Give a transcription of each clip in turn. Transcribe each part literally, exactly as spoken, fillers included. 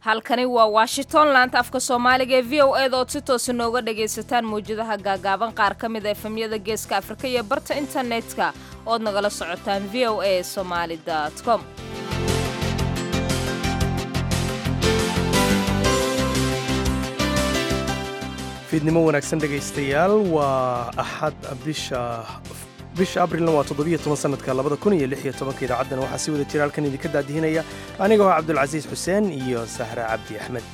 halkani waa Washington laanta afka Soomaaliga ee V O A oo si toos ah nooga dhageysataan muujadaha gaagaaban qaar ka mid ah efemyada Geeska Afrika iyo barta internetka oo nagala socotaan v o a somali dot com. fiidnimo wanaagsan dhagaystayaal waa axad bisha bisha abriilna waa toddobiyo toban sanadka labada kun iyo lix iyo tobanka idaacaddana waxaa si wada jira halkan idinka daadihinaya anigoo ah cabdulcasiis xuseen iyo sahra cabdi axmed.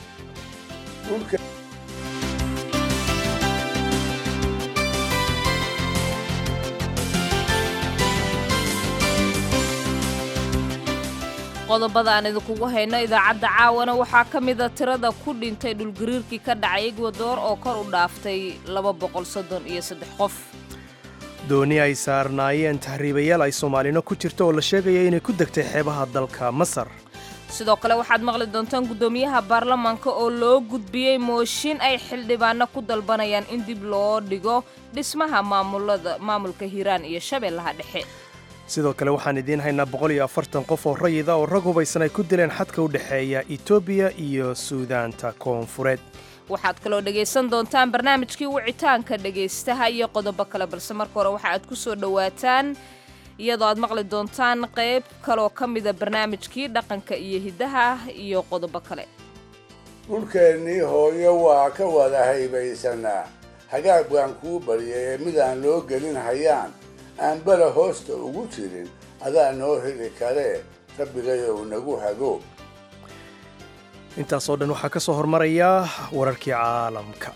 qodobada aan idinkugu hayno idaacadda caawana waxaa ka mid ah tirada ku dhintay dhulgariirkii ka dhacay Ecuador oo kor u dhaaftay laba boqol soddon iyo saddex qof. dooni ay saarnaayeen tahriibayaal ay Soomaalino ku jirto oo la sheegaya inay ku degtay xeebaha dalka Masar. sidoo kale waxaad maqli doontaan gudoomiyaha baarlamaanka oo loo gudbiyey mooshin ay xildhibaano ku dalbanayaan in dib loo dhigo dhismaha maamulada maamulka Hiiraan iyo Shabeellaha Dhexe. sidoo kale waxaan idiin haynaa boqol iyo afartan qof oo rayid ah oo rag hubaysan ay ku dileen xadka u dhexeeya Itoobiya iyo Suudaanta Koonfureed. waxaad kaloo dhagaysan doontaan barnaamijkii wicitaanka dhagaystaha iyo qodobo kale balse marka hore waxa aad ku soo dhawaataan iyadoo aad maqli doontaan qayb kaloo ka mid ah barnaamijkii dhaqanka iyo hidaha iyo qodobo kale. dhulkeennii hooyo waa ka wada haybaysanaa hagaag baan kuu baryay midaan loo gelin hayaan aan bala hoosta ugu jirin adaa noo heli karee rabbigayow nagu hago. intaasoo dhan waxaa ka soo hormaraya wararkii caalamka.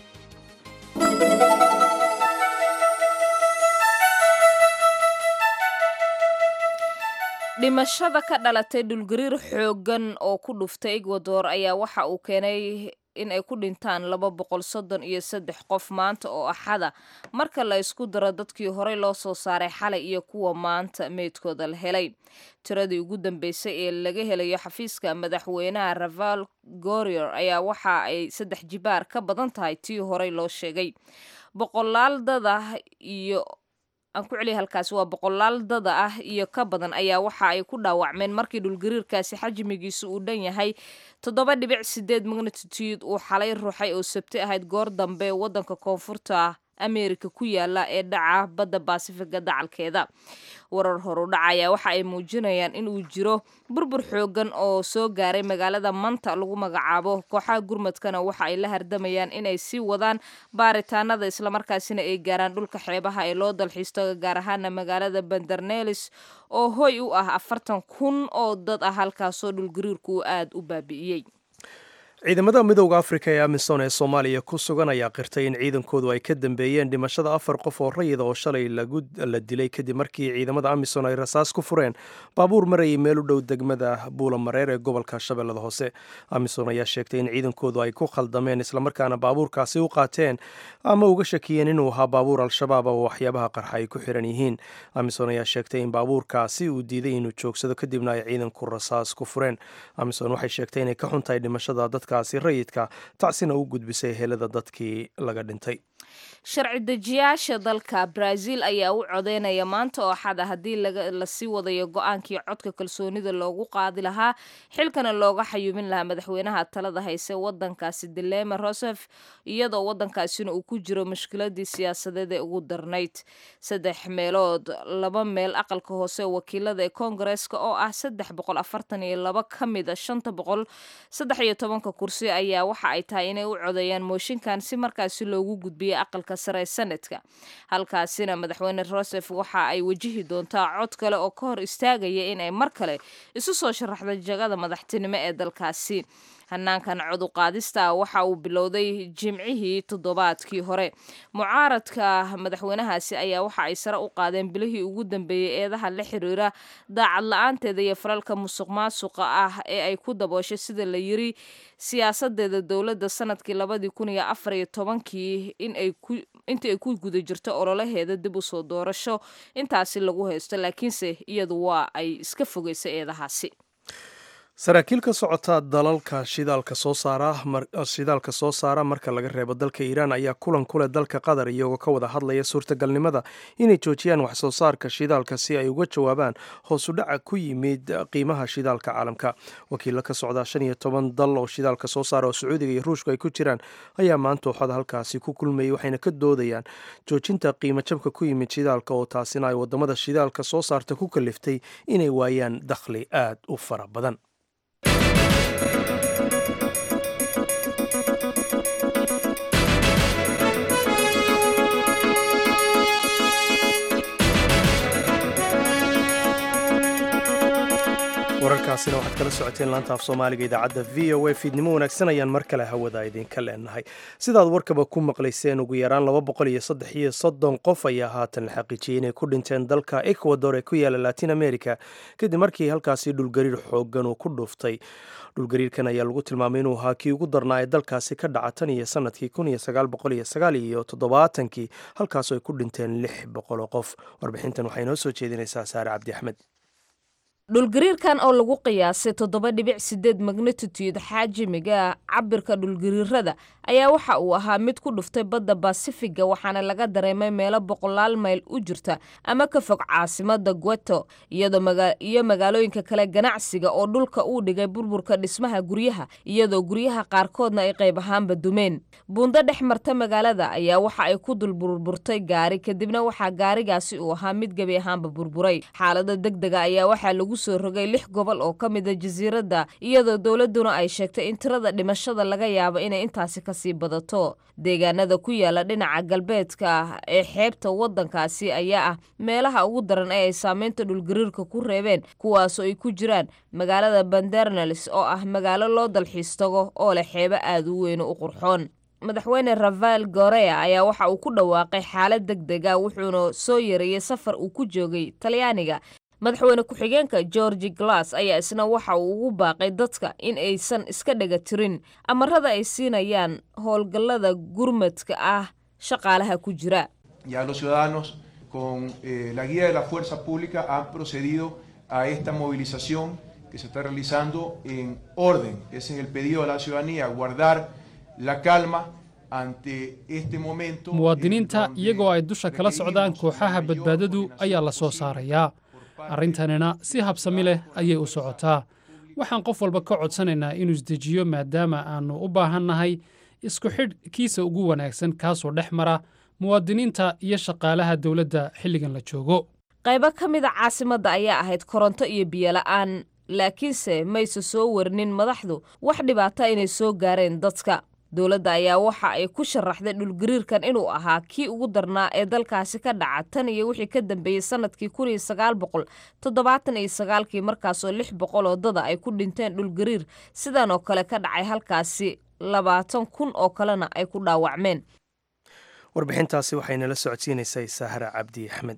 dhimashada ka dhalatay dhulgariir xooggan oo ku dhuftay Ecuador ayaa waxa uu keenay in ay ku dhintaan laba boqol soddon iyo saddex qof maanta oo axada marka la isku daro dadkii horey loo soo saaray xalay iyo kuwa maanta meydkooda la helay. tiradii ugu dambeysay ee laga helayo xafiiska madaxweynaha Rafael Gorier ayaa waxa ay saddex jibaar ka badan tahay tii horey loo sheegay. boqolaal dad ah iyo aan ku celiya halkaasi waa boqolaal dad ah iyo ka badan ayaa waxa ay ku dhaawacmeen markii dhulgariirkaasi xajmigiisu uu dhan yahay toddoba dhibic sideed magnitude uu xalay ruuxay oo sabti ahayd goor dambe waddanka koonfurta Ameerika ku yaala ee dhaca badda Pacifiga dacalkeeda. warar horu dhacaya waxa ay muujinayaan in uu jiro burbur xoogan oo soo gaaray magaalada Manta lagu magacaabo. kooxaha gurmadkana waxa ay la hardamayaan inay sii wadaan baaritaanada isla markaasina ay gaaraan dhulka xeebaha ee loo dalxiisto gaar ahaan magaalada Bandarnelis oo hoy u ah afartan kun oo dad ah halkaasoo dhulgariirku aad u baabi'iyay. ciidamada midowda Afrika ee Amisom ee Soomaaliya ku sugan ayaa qirtay in ciidankoodu ay ka dambeeyeen dhimashada afar qof oo rayid oo shalay lagu la dilay kadib markii ciidamada Amisom ay rasaas ku fureen baabuur marayay meel u dhow degmada Buulamareer ee gobolka Shabeellada Hoose. Amisom ayaa sheegtay in ciidankoodu ay ku khaldameen isla markaana baabuurkaasi u qaateen ama uga shakiyeen inuu ahaa baabuur Al-Shabaab oo waxyaabaha qarxa ay ku xiran yihiin. Amisom ayaa sheegtay in baabuurkaasi uu diiday inuu joogsado kadibna ay ciidanku rasaas ku fureen. Amisom waxay sheegtay inay ka xuntahay dhimashada dadka rayidka tacsina u gudbisay helada dadkii laga dhintay. sharci dejiyaasha dalka Brazil ayaa u codeynaya maanta oo xada haddii la sii wadayo go'aankii codka kalsoonida loogu qaadi lahaa xilkana looga xayuumin lahaa madaxweynaha talada hayse waddankaasi Dilma Rousseff iyadoo waddankaasina uu ku jiro mushkiladii siyaasadeed ee ugu darnayd. saddex meelood laba meel aqalka hoose wakiilada ee Koongareeska oo ah saddex boqol afartan iyo laba ka mid ah shanta boqol saddex iyo tobanka kursi ayaa waxa ay tahay inay u codeeyaan mooshinkan si markaasi loogu gudbiyo aqalka sare sanadka. halkaasina madaxweyne Rousseff waxa ay wajihi doontaa cod kale oo ka hor istaagaya in ay mar kale isu soo sharaxdo jagada madaxtinimo ee dalkaasi. hanaankan cod u qaadista waxa uu bilowday jimcihii toddobaadkii hore. mucaaradka madaxweynahaasi ayaa waxa ay sare u qaadeen bilihii ugu dambeeyay eedaha la xiriira daacad la'aanteeda iyo falalka musuqmaasuqa ah ee ay ku dabooshay sida la yiri siyaasadeeda dowladda sanadkii labadii kun iyo afar iyo tobankii in ay ku intii ay ku guda jirto ololaheeda dib u soo doorasho intaasi lagu haysto laakiinse iyadu waa ay iska fogeysay eedahaasi. saraakiil ka socota dalalka shidaalka soo saara shidaalka soo saara marka laga reebo dalka Iiraan ayaa kulan kule dalka Qatar iyagoo ka wada hadlaya suurtagalnimada inay joojiyaan wax soo saarka shidaalka si ay uga jawaabaan hoos u dhaca ku yimid qiimaha shidaalka caalamka. wakiilo ka socda shan iyo toban dal oo shidaalka soo saara oo Sacuudiga iyo Ruushka ay ku jiraan ayaa maanta waxaad halkaasi ku kulmayay waxayna ka doodayaan joojinta qiimo jabka ku yimid shidaalka oo taasina ay wadamada shidaalka soo saarta ku kaliftay inay waayaan dakhli aad u fara badan. wararkaasina waxaad kala socoteen laanta af soomaaliga idaacadda v o a fiidnimo wanaagsan ayaan mar kale hawada idinka leenahay. sidaad warkaba ku maqlayseen ugu yaraan laba boqol iyo saddex iyo soddon qof ayaa haatan la xaqiijiyey inay ku dhinteen dalka Ecuador ee ku yaala Latin America kadib markii halkaasi dhulgariir xooggan uu ku dhuftay. dhulgariirkan ayaa lagu tilmaamay inuu ahaa kii ugu darnaa ee dalkaasi ka dhaca tan iyo sanadkii kun iyo sagaal boqol iyo sagaal iyo toddobaatankii halkaasoo ay ku dhinteen lix boqol oo qof. warbixintan waxay noo soo jeedinaysaa Saare Cabdi Axmed. dhulgariirkan oo lagu qiyaasay toddoba dhibic sideed magnitude xajmiga cabirka dhulgariirada ayaa waxa uu ahaa mid ku dhuftay badda Basifiga waxaana laga dareemay meelo boqolaal mayl u jirta ama ka fog caasimada Quito iyadoo maga iyo magaalooyinka kale ganacsiga oo dhulka uu dhigay burburka dhismaha guryaha iyadoo guryaha qaarkoodna ay qayb ahaanba dumeen. buunda dhex marta magaalada ayaa waxa ay ku dul burburtay gaari kadibna waxa gaarigaasi uu ahaa mid gabi ahaanba burburay. xaalada degdega ayaa waxa lagu soo rogay lix gobol oo ka mid ah jasiiradda iyadoo dawladuna ay sheegtay in tirada dhimashada laga yaabo inay intaasi ka sii badato. deegaanada ku yaala dhinaca galbeedka ah ee xeebta waddankaasi ayaa ah meelaha ugu daran ee ay saameynta dhulgariirka ku reebeen kuwaasoo ay ku jiraan magaalada Bandarnales oo ah magaalo loo dalxiis tago oo leh xeebo aad u weyn u qurxoon. madaxweyne Rafael Correa ayaa waxa uu ku dhawaaqay xaalad degdeg ah wuxuuna soo yareeyay safar uu ku joogay Talyaaniga. madaxweyne ku-xigeenka George Glass ayaa isna waxa uu ugu baaqay dadka in aysan iska dhaga tirin amarada ay siinayaan howlgallada gurmadka ah shaqaalaha ku jira. Ya los ciudadanos con eh, la guía de la fuerza pública han procedido a esta movilización que se está realizando en orden. Ese es el pedido de la ciudadanía, guardar la calma ante este momento. muwaadiniinta iyagoo ay dusha kala socdaan kooxaha badbaadadu ayaa la soo saarayaa. arrintanina si habsami leh ayay u socotaa. waxaan qof walba ka codsanaynaa inuu isdejiyo maadaama aanu u baahannahay isku xidh kiisa ugu wanaagsan kaasoo dhex mara muwaadiniinta iyo shaqaalaha dowladda xilligan la joogo. qaybo ka mid a caasimadda ayaa ahayd koronto iyo biyo la'aan laakiinse mayse soo warnin madaxdu wax dhibaata inay soo gaareen dadka. dowladda ayaa waxa ay ku sharaxday dhulgariirkan inuu ahaa kii ugu darnaa ee dalkaasi ka dhaca tan iyo wixii ka dambeeyey sanadkii kun iyo sagaal boqol toddobaatan iyo sagaalkii markaasoo lix boqol oo dada ay ku dhinteen dhulgariir sidan oo kale ka dhacay halkaasi labaatan kun oo kalena ay ku dhaawacmeen. warbixintaasi waxay nala socodsiinaysay Sahra Cabdi Axmed.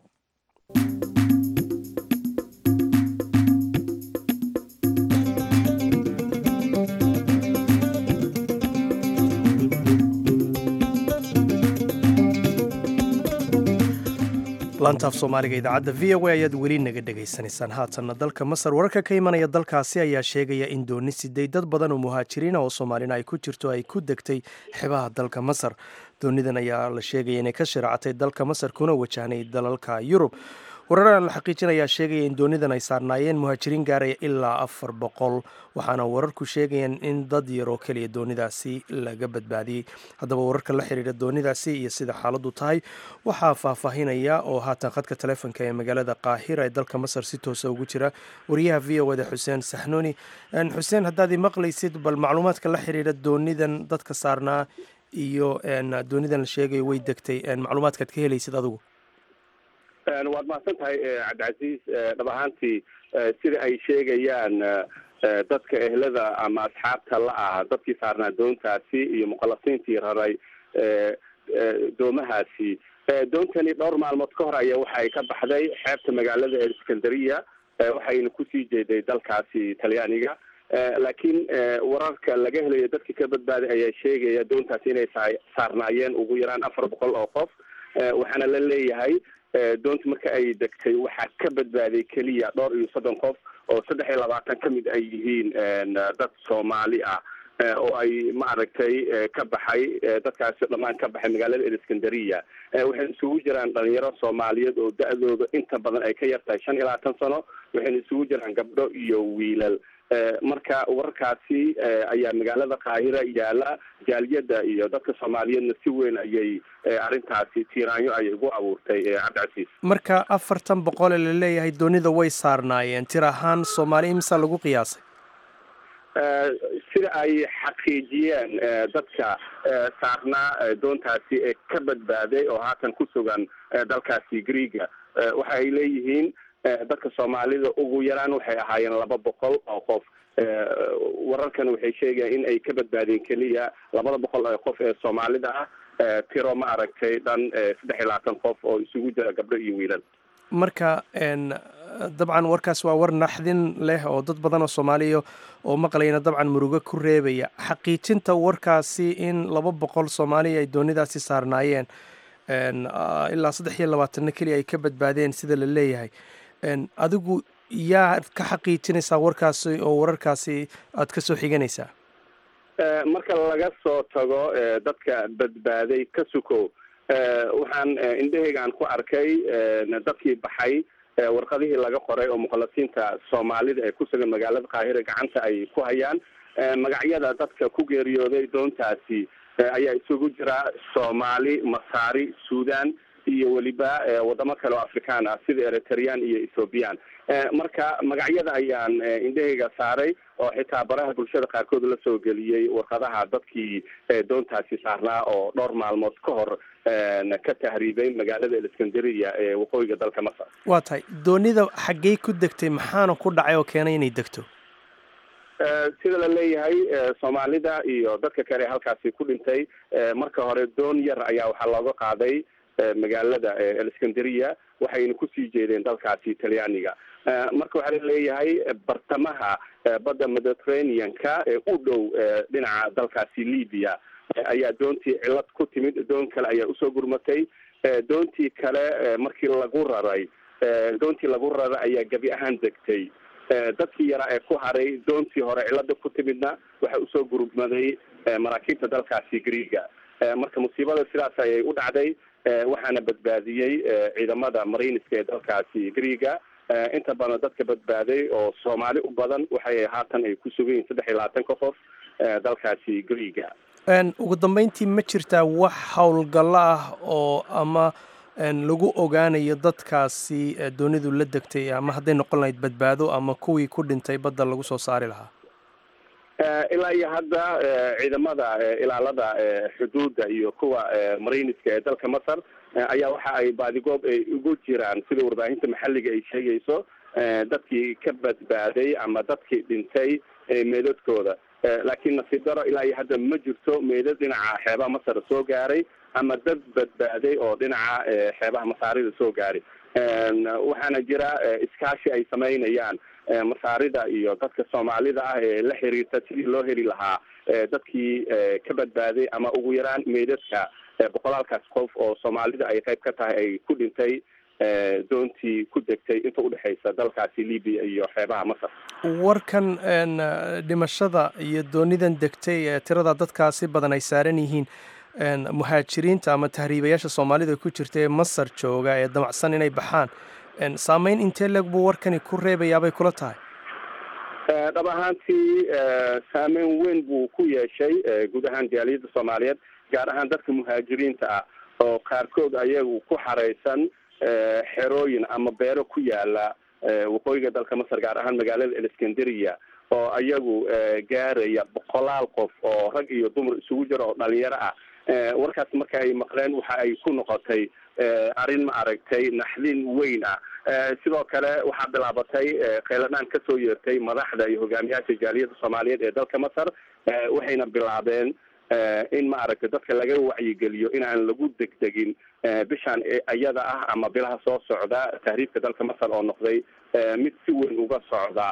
laantaaf soomaaliga idaacadda v o a ayaad weli naga dhegaysanaysaan. haatanna dalka Masar wararka ka imanaya dalkaasi ayaa sheegaya in dooni siday dad badan oo muhaajiriina oo Soomaalina ay ku jirto ay ku degtay xebaha dalka Masar. doonidan ayaa la sheegaya inay ka shiraacatay dalka Masar kuna wajahnay dalalka Yurub. warar la xaqiijinayaa sheegaya in doonidan ay saarnaayeen muhaajiriin gaaraya ilaa afar boqol waxaana wararku sheegayaan in dad yar oo keliya doonidaasi laga badbaadiyey. haddaba wararka la xiriira doonidaasi iyo sida xaaladdu tahay waxaa faahfaahinaya oo haatan khadka taleefonka ee magaalada Qaahira ee dalka Masar si toosa ugu jira wariyaha v o a da Xuseen Saxnuuni. Xuseen, haddaad i maqlaysid bal macluumaadka la xiriira doonidan dadka saarnaa iyo doonidan la sheegayo way degtay macluumaadkaad ka helaysid adigu. waad mahadsan tahay cabdicasiis. dhab ahaantii sida ay sheegayaan dadka ehlada ama asxaabta la ah dadkii saarnaa doontaasi iyo muqallasiintii raray doomahaasi, doontani dhowr maalmood ka hor ayaa waxa ay ka baxday xeebta magaalada Iskandariya waxayna kusii jeeday dalkaasi Talyaaniga. laakiin wararka laga helayo dadkii ka badbaaday ayaa sheegaya doontaasi inay saarnaayeen ugu yaraan afar boqol oo qof waxaana la leeyahay doonta marka ay degtay waxaa ka badbaaday keliya dhowr iyo soddon qof oo saddex iyo labaatan ka mid ay yihiin dad Soomaali ah oo ay maaragtay ka baxay dadkaasi dhammaan ka baxay magaalada Iskandariya. waxay isugu jiraan dhalinyaro Soomaaliyeed oo da'dooda inta badan ay ka yartahay shan iyo labaatan sano, waxay isugu jiraan gabdho iyo wiilal. marka warkaasi ayaa magaalada Qaahira yaala, jaaliyada iyo dadka Soomaaliyeedna si weyn ayay arintaasi tiiraanyo ay ugu abuurtay Cabdicasiis. marka afartan boqol la leeyahay doonida way saarnaayeen, tir ahaan Soomaali imisa lagu qiyaasay? sida ay xaqiijiyeen dadka saarnaa doontaasi ee ka badbaaday oo haatan ku sugan dalkaasi Greega, waxa ay leeyihiin dadka Soomaalida ugu yaraan waxay ahaayeen laba boqol oo qof. wararkan waxay sheegayaan in ay ka badbaadeen keliya labada boqol oo qof ee Soomaalida ah, tiro ma aragtay dhan saddex iyo labaatan qof oo isugu jira gabdho iyo wiilal. marka dabcan warkaas waa war naxdin leh oo dad badan oo Soomaaliya oo maqlayna dabcan murugo ku reebaya. xaqiijinta warkaasi in laba boqol Soomaali ay doonidaasi saarnaayeen ilaa saddex iyo labaatan kaliya ay ka badbaadeen sida la leeyahay, adigu yaa ka xaqiijinaysaa warkaasi oo wararkaasi aad ka soo xiganaysaa? marka laga soo tago dadka badbaaday ka suko, waxaan indhahaygaan ku arkay dadkii baxay warqadihii laga qoray oo mukhalasiinta Soomaalida ee ku sugan magaalada Qaahira gacanta ay ku hayaan. magacyada dadka ku geeriyooday doontaasi ayaa isugu jira Soomaali, Masaari, Suudaan iyo waliba wadamo kale oo Afrikaan ah sida Eritrean iyo Ethiopian. marka magacyada ayaan indhahayga saaray oo xitaa baraha bulshada qaarkood la soo geliyay warqadaha dadkii doontaasi saarnaa oo dhowr maalmood ka hor ka tahriibay magaalada Iskandariya ee waqooyiga dalka Masar. waa tahay doonida xaggee ku degtay, maxaana ku dhacay oo keenay inay degto? sida la leeyahay Soomaalida iyo dadka kale halkaasi ku dhintay, marka hore doon yar ayaa waxaa looga qaaday magaalada Iskandariya, waxayna ku sii jeedeen dalkaasi Talyaaniga. marka waxaa la leeyahay bartamaha badda Mediterranean-ka ee u dhow dhinaca dalkaasi Libya ayaa doontii cilad ku timid, doon kale ayaa usoo gurmatay. doontii kale markii lagu raray doontii lagu raray ayaa gabi ahaan degtay. dadkii yaraa ee ku haray doontii hore cilada ku timidna waxa usoo gurmaday maraakiibta dalkaasi Greega. marka musiibada sidaas ayay u dhacday, waxaana badbaadiyey ciidamada Mariniska ee dalkaasi Greega. inta badan dadka badbaaday oo Soomaali u badan waxay haatan ay ku sugan yihiin saddex iyo labaatan qof dalkaasi Greega. ugu dambeyntii ma jirtaa wax howlgallo ah oo ama lagu ogaanayo dadkaasi doonidu la degtay, ama hadday noqon lahayd badbaado ama kuwii ku dhintay badda lagu soo saari lahaa? ilaa iyo hadda ciidamada ilaalada xuduudda iyo kuwa Mariniska ee dalka Masar ayaa waxa ay baadigoob ay ugu jiraan sida warbaahinta maxalliga ay sheegayso dadkii ka badbaaday ama dadkii dhintay meedadkooda. laakiin nasiib daro ilaa iyo hadda ma jirto meedad dhinaca xeebaha Masar soo gaaray ama dad badbaaday oo dhinaca xeebaha Masaarida soo gaaray. waxaana jira iskaashi ay samaynayaan Masaarida iyo dadka Soomaalida ah ee la xiriirta sidii loo heli lahaa dadkii ka badbaaday ama ugu yaraan meedadka boqolaalkaas qof oo Soomaalida ay qayb ka tahay ay ku dhintay doontii ku degtay inta u dhaxaysa dalkaasi Libya iyo xeebaha Masar. warkan dhimashada iyo doonidan degtay ee tirada dadkaasi badan ay saaran yihiin muhaajiriinta ama tahriibayaasha Soomaalida ku jirta ee Masar jooga ee damacsan inay baxaan, saameyn intee leeg buu warkani ku reebayaa bay kula tahay? dhab ahaantii saameyn weyn buu ku yeeshay guud ahaan jaaliyadda Soomaaliyeed, gaar ahaan dadka muhaajiriinta ah oo qaarkood ayagu ku xareysan xerooyin ama beero ku yaala waqooyiga dalka Masar, gaar ahaan magaalada Iskandariya, oo ayagu gaaraya boqolaal qof oo rag iyo dumar isugu jira oo dhalinyaro ah. warkaas marka ay maqleen waxa ay ku noqotay arrin ma aragtay naxdin weyn ah. sidoo kale waxaa bilaabatay qeyladaan ka soo yeertay madaxda iyo hogaamiyaasha jaaliyadda Soomaaliyeed ee dalka Masar, waxayna bilaabeen in ma aragtay dadka laga wacyigeliyo inaan lagu degdegin bishan ayada ah ama bilaha soo socda tahriibka dalka Masar oo noqday mid si weyn uga socda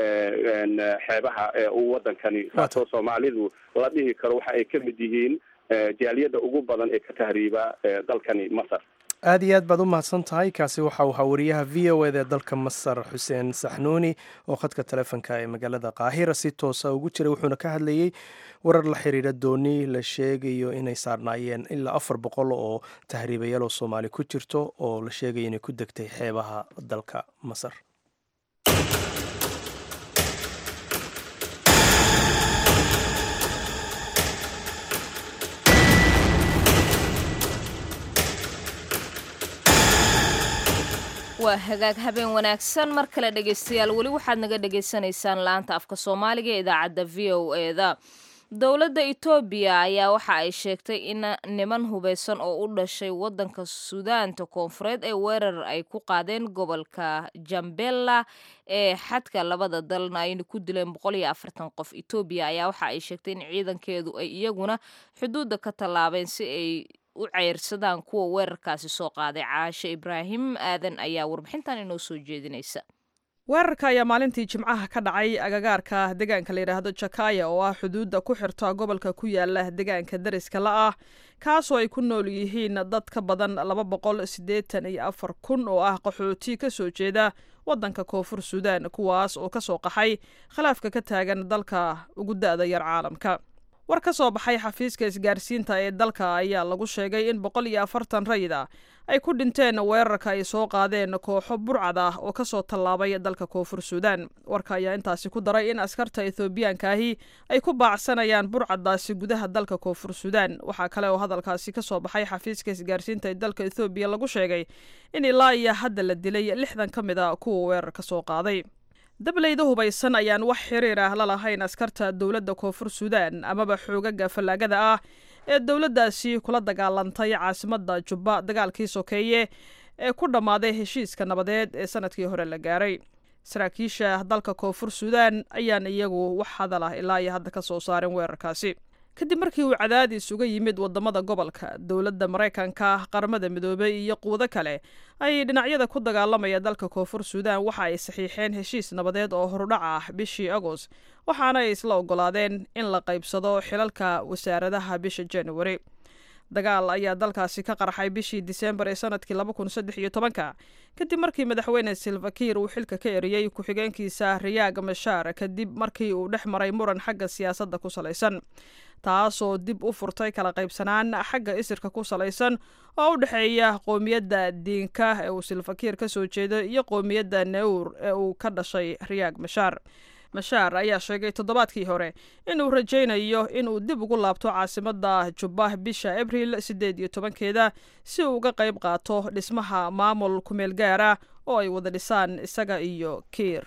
xeebaha uu wadankani. taasoo Soomaalidu la dhihi karo waxa ay ka mid yihiin jaaliyadda ugu badan ee ka tahriiba dalkani Masar. aad iyo aad baad u mahadsan tahay. kaasi waxa uu ahaa wariyaha v o eda ee dalka masar xuseen saxnuuni oo khadka taleefonka ee magaalada qaahira si toosa ugu jiray, wuxuuna ka hadlayey warar la xiriira dooni la sheegayo inay saarnaayeen ilaa afar boqol oo tahriibayaal oo soomaali ku jirto oo la sheegayo inay ku degtay xeebaha dalka masar. waa hagaag habeen wanaagsan mar kale dhegaystayaal, weli waxaad naga dhegaysanaysaan laanta afka soomaaliga ee idaacadda v o eda. dowladda Itoobiya ayaa waxa ay sheegtay in niman hubeysan oo u dhashay wadanka Suudaanta Koonfureed ee weerar ay ku qaadeen gobolka Jambella ee xadka labada dalna ay ku dileen boqol iyo afartan qof. Itoobiya ayaa waxa ay sheegtay in ciidankeedu ay iyaguna xuduudda ka tallaabeen si ay u ceyrsadaan kuwa weerarkaasi soo qaaday. Caashe Ibraahim Aadan ayaa warbixintan inoo soo jeedinaysa. weerarka ayaa maalintii jimcaha ka dhacay agagaarka deegaanka la yidhaahdo Jakaya oo ah xuduudda ku xirta gobolka ku yaala deegaanka dariska la ah, kaasoo ay ku nool yihiin dad ka badan laba boqol siddeetan iyo afar kun oo ah qaxooti ka soo jeeda wadanka Koonfur Suudaan, kuwaas oo ka soo qaxay khilaafka ka taagan dalka ugu da'da yar caalamka. war ka soo baxay xafiiska isgaarsiinta ee dalka ayaa lagu sheegay in boqol iyo afartan rayid ah ay ku dhinteen weerarka ay soo qaadeen kooxo burcad ah oo ka soo tallaabay dalka Koonfur Suudaan. warka ayaa intaasi ku daray in askarta Ethiopiaanka ahi ay ku baacsanayaan burcadaasi gudaha dalka Koonfur Suudaan. waxaa kale oo hadalkaasi ka soo baxay xafiiska isgaarsiinta ee dalka Ethiopia lagu sheegay in ilaa iyo hadda la dilay lixdan ka mid ah kuwa weerarka soo qaaday. dableyda hubaysan ayaan wax xiriir ah la lahayn askarta dowladda Koonfur Suudaan amaba xoogaga fallaagada ah ee dowladdaasi kula dagaalantay caasimadda Jubba dagaalkii sokeeye ee ku dhammaaday heshiiska nabadeed ee sanadkii hore la gaaray. saraakiisha dalka Koonfur Suudaan ayaan iyagu wax hadal ah ilaa iyo hadda ka soo saareen weerarkaasi. kadib markii uu cadaadis uga yimid wadamada gobolka, dowladda Mareykanka, qaramada midoobay iyo quwado kale ay dhinacyada ku dagaalamaya dalka Koonfur Suudaan waxa ay saxiixeen heshiis nabadeed oo horudhac ah bishii Agost, waxaana ay isla ogolaadeen in la qaybsado xilalka wasaaradaha bisha January. dagaal ayaa dalkaasi ka qarxay bishii December ee sanadkii laba kun saddex iyo toban kadib markii madaxweyne Salva Kiir uu xilka ka eriyay ku-xigeenkiisa Riek Machar kadib markii uu dhex maray muran xagga siyaasadda ku salaysan, taasoo dib u furtay kala qaybsanaan xagga isirka ku salaysan oo u dhexeeya qoomiyadda Dinka ee uu Salva Kiir ka soo jeedo iyo qoomiyadda Nuer ee uu ka dhashay Riek Machar. Machar ayaa sheegay toddobaadkii hore inuu rajaynayo inuu dib ugu laabto caasimadda Jubba bisha Abriil siddeed iyo tobankeeda si uu uga qayb qaato dhismaha maamul kumeel gaara oo ay wada dhisaan isaga iyo Kiir.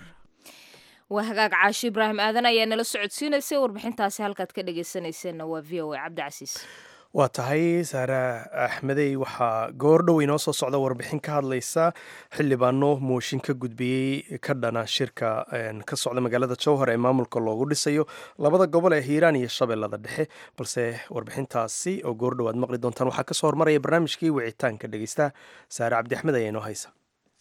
waa hagaag. Caashe Ibraahim Aadan ayaa nala socodsiinaysay warbixintaasi. halkaad ka dhegaysanayseena waa v o a. Cabdicasiis. waa tahay Saara Axmedey. waxaa goordhow inoo soo socda warbixin ka hadlaysa xildhibaano mooshin ka gudbiyey ka dhana shirka ka socda magaalada Jowhar ee maamulka loogu dhisayo labada gobol ee Hiiraan iyo Shabeellada Dhexe, balse warbixintaasi oo goordhow aad maqli doontaan waxaa ka soo hormaraya barnaamijkii wicitaanka dhegeysta. Saara Cabdi Axmed ayaa inoo haysa.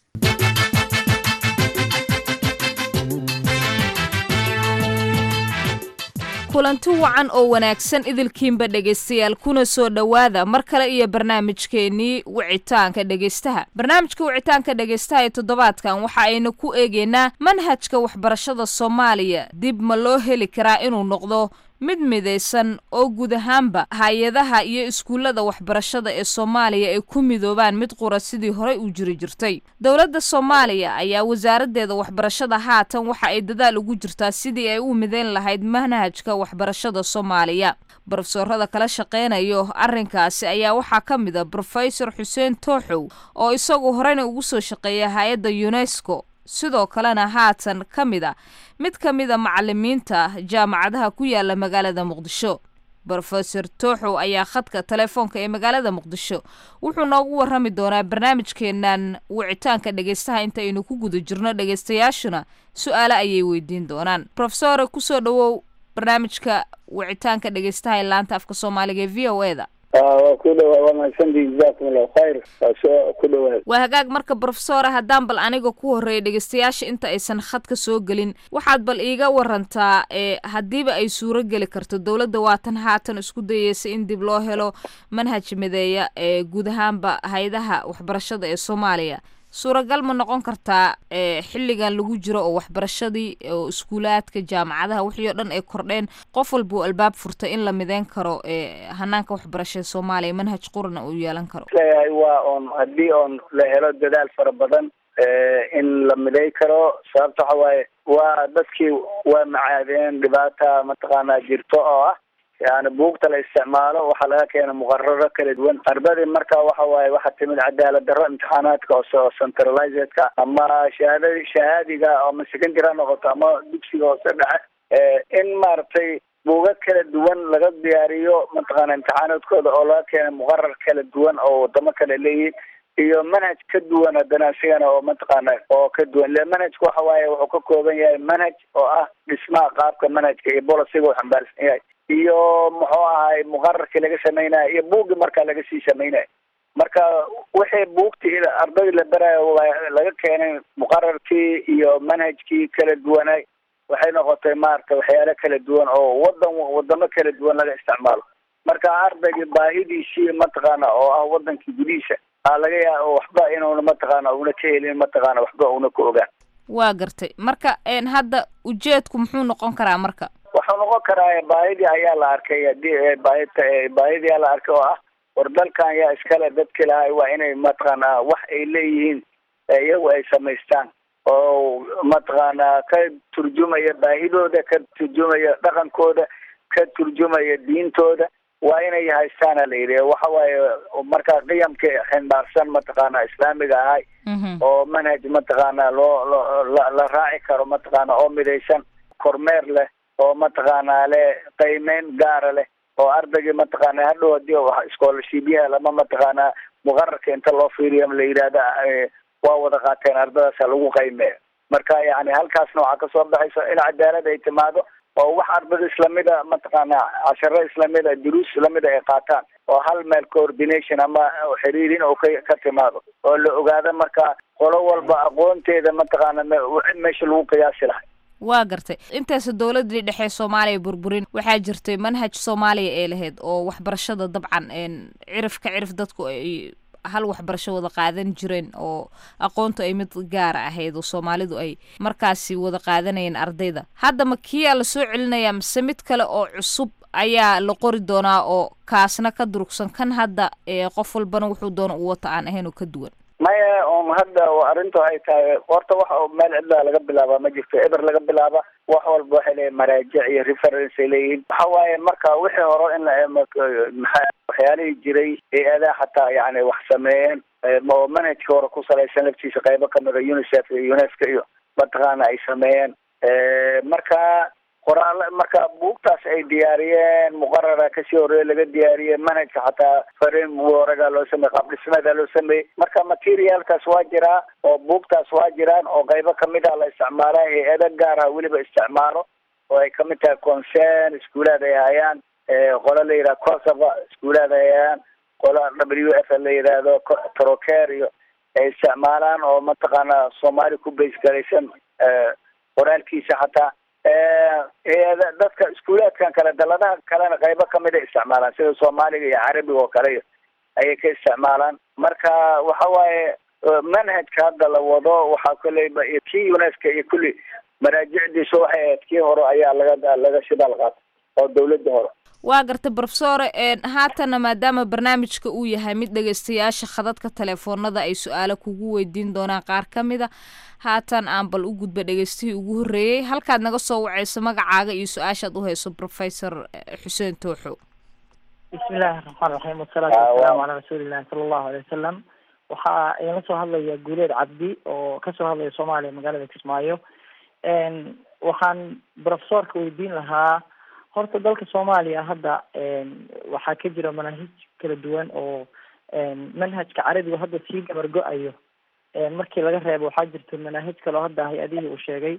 kulanti wacan oo wanaagsan idilkiinba dhegaystayaal, kuna soo dhowaada mar kale iyo barnaamijkeenii wicitaanka dhegaystaha. barnaamijka wicitaanka dhegaystaha ee toddobaadkan waxa aynu ku eegaynaa manhajka waxbarashada Soomaaliya dib ma loo heli karaa inuu noqdo mid midaysan oo guud ahaanba hay-adaha iyo iskuullada waxbarashada ee Soomaaliya ay ku midoobaan mid qura sidii horey u jiri jirtay. dowladda Soomaaliya ayaa wasaaraddeeda waxbarashada haatan waxa ay dadaal ugu jirtaa sidii ay u midayn lahayd manhajka waxbarashada Soomaaliya. Profesorada kala shaqeynayo arrinkaasi ayaa waxaa ka mid ah Professor Xuseen Tooxow oo isagu horeyna ugu soo shaqeeyay hay'adda UNESCO, sidoo kalena haatan ka mid ah mid ka mid a macallimiinta jaamacadaha ku yaala magaalada Muqdisho. Professor Tooxow ayaa khadka telefoonka ee magaalada Muqdisho wuxuu noogu warrami doonaa barnaamijkeenan wicitaanka dhegaystaha inta aynu ku guda jirno. dhegaystayaashuna su'aalo ayay weydiin doonaan. Professor, ku soo dhawow barnaamijka wicitaanka dhegaystaha ee laanta afka Soomaaliga ee V O A da. waa ku dhawaa waa mahadsantihi jazakum allahu khayr waa soo ku dhawaad waa hagaag marka professor haddaan bal aniga ku horreeya dhegeystayaasha inta aysan khadka soo gelin waxaad bal iiga warantaa ee haddiiba ay suuro geli karto dowladda waatan haatan isku dayeysa in dib loo helo manhaj mideeya ee guud ahaanba hay-adaha waxbarashada ee soomaaliya suuragal ma noqon kartaa xilligan lagu jiro oo waxbarashadii oo iskuulaadka jaamacadaha wixii oo dhan ay kordheen qof walba uu albaab furta in la mideyn karo hanaanka waxbarashada soomaaliya manhaj qurana uu yeelan karo leeyahay waa oon haddii oon la helo dadaal fara badan in la midey karo sababta waxa waaye waa dadkii waa macaadeen dhibaata mataqaanaa jirto oo ah yani buugta la isticmaalo waxaa laga keena muqararo kala duwan ardadii marka waxa waaye waxaa timid cadaalad darro imtixaanaadka oo centralizedka ama shahaadadi shahaadiga ama secondary ha noqoto ama dugsiga hoose dhexe in maaragtay buugag kala duwan laga diyaariyo mataqaana imtixaanaadkooda oo laga keena muqarar kala duwan oo wadamo kale leeyihin iyo manhaj ka duwan haddana isigana oo mataqaana oo ka duwan le manhajka waxa waaye wuxuu ka kooban yahay manhaj oo ah dhismaha qaabka manhajka iyo bolisiga uu xambaarsan yahay iyo muxuu ahay muqararkii laga samaynayo iyo buuggii markaa laga sii samaynayo marka wixii buugtii ardadii la barayo laga keenay muqararkii iyo manhajkii kala duwanay waxay noqotay maaragtay waxyaalo kala duwan oo wadan wadamo kala duwan laga isticmaalo marka ardaygii baahidiisii mataqaana oo ah wadankii gudihiisa aa laga yaaba waxba inuuna mataqaana una ka helin mataqaana waxba una ka ogaan waa gartay marka hadda ujeedku muxuu noqon karaa marka waxuu noqon karaa baahidii ayaa la arkay hadii baahita baahidii ayaa la arkay oo ah war dalkan yaa iskale dadki lahay waa inay mataqaana wax ay leeyihiin iyagu ay samaystaan oo mataqaana ka turjumaya baahidooda ka turjumaya dhaqankooda ka turjumaya diintooda waa inay haystaana la yidhi waxa waaye markaa qiyamka ximbaarsan mataqaana islaamiga ahay oo manhaj mataqaana loo loo la raaci karo mataqaana oo midaysan kormeer leh oo mataqaana le qiimeyn gaara leh oo ardaygii mataqaana hadhow hadii iskoolashiibyaha lama mataqaana muqararka inta loo fiiriyo la yidhaahda waa wada qaateen ardadaasa lagu qiimeeyo marka yani halkaasna waxaa kasoo baxayso in cadaalad ay timaado oo wax ardada islamida mataqaana casharo islamida duruus islamida ay qaataan oo hal meel coordination ama xiriirin oo ka ka timaado oo la ogaado marka qolo walba aqoonteeda mataqaana meesha lagu qiyaasi lahay waa gartay intaas dowladii dhexe Soomaaliya burburin waxaa jirtay manhaj Soomaaliya ee lahayd oo waxbarashada dabcan cirif ka cirif dadku ay hal waxbarasho wada qaadan jireen oo aqoontu ay mid gaar ahayd oo Soomaalidu ay markaasi wada qaadanayeen ardayda hadda ma kiya la soo celinaya mise mid kale oo cusub ayaa la qori doonaa oo kaasna ka durugsan kan hadda qof walbana wuxuu doona uu wata aan ahayn oo ka duwan maya on hadda arrintu ay tahay horta waxa meel cidla laga bilaaba ma jirto eber laga bilaaba wax walba waxay leeyihin maraajic iyo reference ay leeyihiin waxa waaye marka wixii hore in la maxaa waxyaalihii jiray hay-adaha xataa yani wax sameeyeen oo manhajka hore ku salaysan laftiisa qaybo kamida unicef iyo unesco iyo mataqaana ay sameeyeen marka qoraal marka buugtaas ay diyaariyeen muqarara kasii horeeya laga diyaariyey manhajka xataa farin waraga loo sameeyey qaab dhismeeda loo sameeyey marka materialkaas waa jiraa oo buugtaas waa jiraan oo qaybo kamid ah la isticmaalaa hay-ada gaar ah weliba isticmaalo oo ay kamid tahay concern iskuulaad ay hayaan qola la yidhaha Kosovo iskuulaad ay hayaan qola W F la yidhaahdo Trocare iyo ay isticmaalaan oo mataqaana Soomaali ku base garaysan qoraalkiisa xataa dadka iskuulaadkan kale daladaha kalena qaybo kamid ay isticmaalaan sida Soomaaliga iyo Carabiga oo kale ayay ka isticmaalaan marka waxa waaye manhajka hadda la wado waxaa koleyba kii UNESCO iyo kulli maraajicdiisa waxay ahayd kii hore ayaa laga laga shidaal qaatay oo dowladda hore waa gartay professor haatana maadaama barnaamijka uu yahay mid dhageystayaasha khadadka telefoonada ay su'aalo kugu weydiin doonaan qaar kamida haatan aan bal u gudba dhageystihii ugu horeeyay halkaad naga soo waceyso magacaaga iyo su-aashaad u hayso professor Xuseen Tooxo bismillaahi raxmaani raxiim wasalaatu wasalaamu calaa rasuulillahi sala allahu alayhi wasalam waxaa idinla soo hadlaya Guuleed Cabdi oo kasoo hadlaya Soomaaliya magaalada Kismaayo waxaan professorka weydiin lahaa horta dalka Soomaaliya hadda waxaa ka jira manhaj kala duwan oo manhajka carabiga hadda sii gabar go-ayo markii laga reebo waxaa jirta manhaj kale oo hadda hay-adihii uu sheegay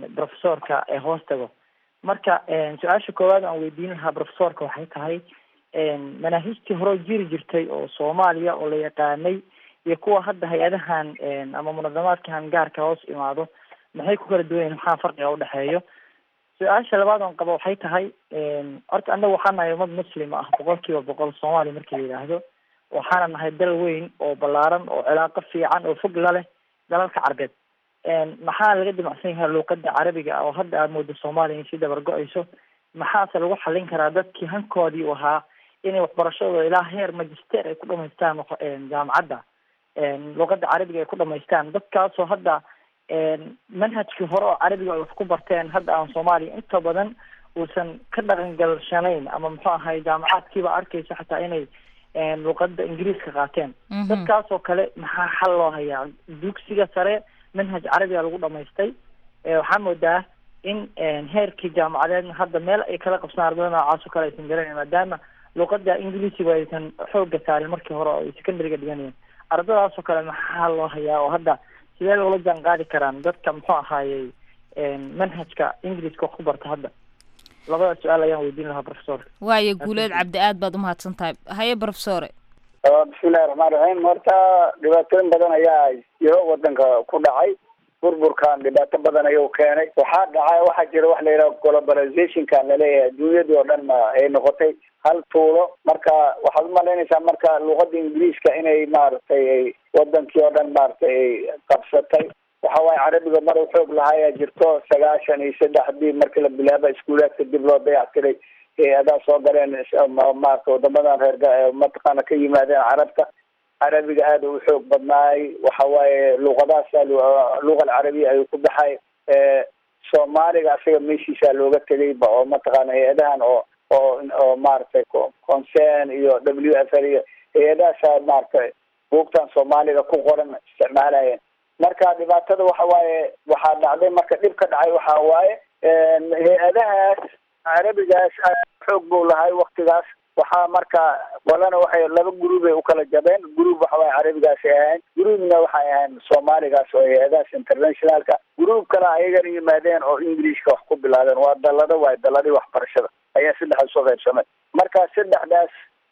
professorka ee hoos tago marka su-aasha koowaad aan weydiin lahaa professorka waxay tahay manaahijtii hore jiri jirtay oo soomaaliya oo la yaqaanay iyo kuwa hadda hay-adahan ama munadamaadkan gaarka hoos imaado maxay ku kala duwan yihiin, maxaa farqiga udhexeeyo? su-aasha labaad oon qabo waxay tahay horta annaga waxaa nahay ummad muslima ah boqol kiiba boqol soomaaliya markii la yidhaahdo, waxaana nahay dal weyn oo ballaaran oo cilaaqo fiican oo fog la leh dalalka carbeed. maxaa laga dimacsan yahay luuqada carabiga oo hadda aad moodo soomaaliya in si dabar go-ayso? maxaase lagu xallin karaa dadkii hankoodii u ahaa inay waxbarashadooda ilaa heer magister ay ku dhamaystaan jaamacadda luuqada carabiga ay ku dhamaystaan, dadkaasoo hadda manhajkii hore oo carabiga ay wax ku barteen hadda aan soomaaliya inta badan uusan ka dhaqan galshanayn, ama muxuu ahay jaamacaadkiiba arkaysa xataa inay luuqada ingiriiska qaateen. dadkaasoo kale maxaa xal loo hayaa? dugsiga sare manhaj carabiga lagu dhamaystay, waxaa moodaa in heerkii jaamacadeedna hadda meel ay kala qabsaan ardada noocaas oo kale aysan garanayn, maadaama luuqada ingiliisiga aysan xooga saarin markii hore oo ay secondary-ga dhiganayeen. ardadaasoo kale maxaa loo hayaa oo hadda sidee loola jaan qaadi karaan dadka muxuu ahaayey manhajka ingiliiska wax ku barta hadda? labada su-aal ayaan weydiin lahaa professor. waayo guuleed cabdi aad baad umahadsan tahay. haye professore. bismillahi raxmaani raxiim. horta dhibaatooyin badan ayaa jiro wadanka ku dhacay, burburkan dhibaato badan ayuu keenay. waxaa dhacay waxaa jira wax la yidhaha globalizationkan laleeyahay, adduunyadii oo dhan ay noqotay hal tuulo. marka waxaad umalaynaysaa marka luuqada ingiriiska inay maaragtay wadankii oo dhan maaragtay ay qabsatay. waxa waaye carabiga mar u xoog lahaa ayaa jirto sagaashan iyo saddexdii markii la bilaaba iskuulaadka dib loo dayactiray, hay-adaa soo galeen maarata wadamadan reer mataqaana ka yimaadeen carabta. carabiga aada u xoog badnaay. waxa waaye luuqadaasa luuqa alcarabiya ayuu ku baxay. soomaaliga asaga meeshiisaa looga tegayba oo mataqaana hay-adahan oo oo oo maaragtay concern iyo w f l iyo hay-adahaasa maaragtay buugtan soomaaliga ku qoran isticmaalayeen. marka dhibaatada waxa waaye waxaa dhacday marka dhib ka dhacay waxa waaye hay-adahaas carabigaas xoog buu lahay waktigaas. waxaa marka qolana waxay laba group ay ukala jabeen. group waxa waaye carabigaas ay ahayn, groupna waxay ahayn soomaaligaas oo hay-adahaas internationalka. group kale ayagana yimaadeen oo ingiliishka wax ku bilaabeen. waa dalado waaye daladii waxbarashada ayaa saddex usoo qaybsamay. marka saddexdaas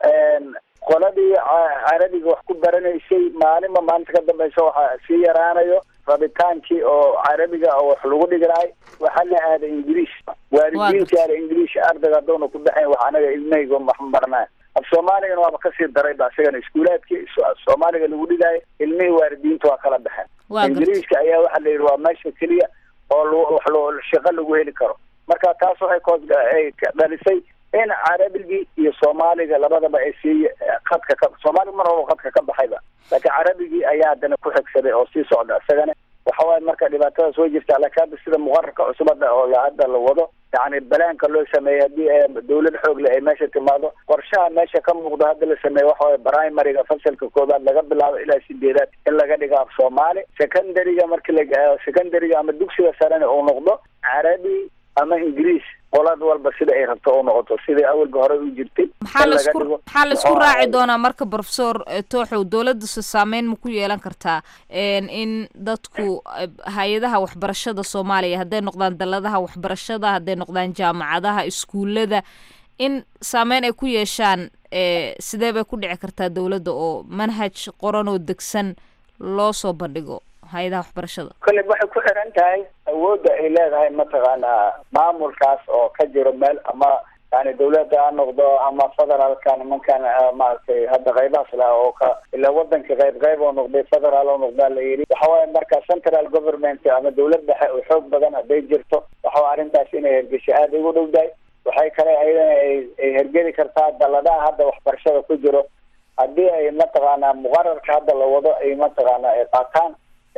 qoladii carabiga wax ku baranaysay maalinba maalinta ka dambaysa waxaa sii yaraanayo rabitaankii oo carabiga oo wax lagu dhiganaay. waxaa la aada ingiriis, waalidiinta aada ingiliish ardayga hadoona ku baxayn wax anaga ilmahayga wax ma baranaya. af soomaaligana waaba kasii darayba isagana iskuulaadkii soomaaliga lagu dhigaayo ilmihii waalidiinta waa kala baxeen. ingiriiska ayaa waxaa la yidhi waa meesha keliya oo wax loo shaqo lagu heli karo. marka taas waxay koos ay dhalisay in carabigii iyo soomaaliga labadaba ay sii khadka ka soomaaliga mar hore khadka ka baxayba, laakiin carabigii ayaa haddana ku xigsaday oo sii socda isagana. waxa waaye marka dhibaatadaas way jirtaa, laakiin hadda sida muqararka cusubada oo hadda la wado yani balaanka loo sameeyey haddii dawlad xoog leh ay meesha timaado, qorshaha meesha ka muuqdo hadda la sameeye waxa waaye primariga fasalka koobaad laga bilaabo ilaa sideedaad in laga dhigo af soomaali. secondariga marki la secondariga ama dugsiga sarena uu noqdo carabi ama ingiriis, qolad walba sida ay rabto u noqoto sidai awalba hore u jirtay. maxaa laisku maxaa laisku raaci doonaa marka professor Tooxow? dawladdasu saameyn ma ku yeelan kartaa in dadku hay-adaha waxbarashada soomaaliya hadday noqdaan daladaha waxbarashada, hadday noqdaan jaamacadaha, iskuullada, in saameyn ay ku yeeshaan? sidee bay ku dhici kartaa dawladda oo manhaj qoran oo degsan loo soo bandhigo hay-adaha waxbarashada? kolley waxay ku xiran tahay awoodda ay leedahay mataqaana maamulkaas oo ka jiro meel, ama yani dawladda ha noqdo ama federaalka nimankan maaragtay hadda qaybahaas laha oo ka ilaa wadanka qayb qayb oo noqday federaal oo noqdaa la yidhi. waxa waaye marka central government ama dawlad dhexe oo xoog badan hadday jirto waxa arrintaas inay hergesho aada ugu dhowdahay. waxay kale ayadana ay hergeli kartaa daladaha hadda waxbarashada ku jiro haddii ay mataqaana muqararka hadda la wado ay mataqaana ay qaataan.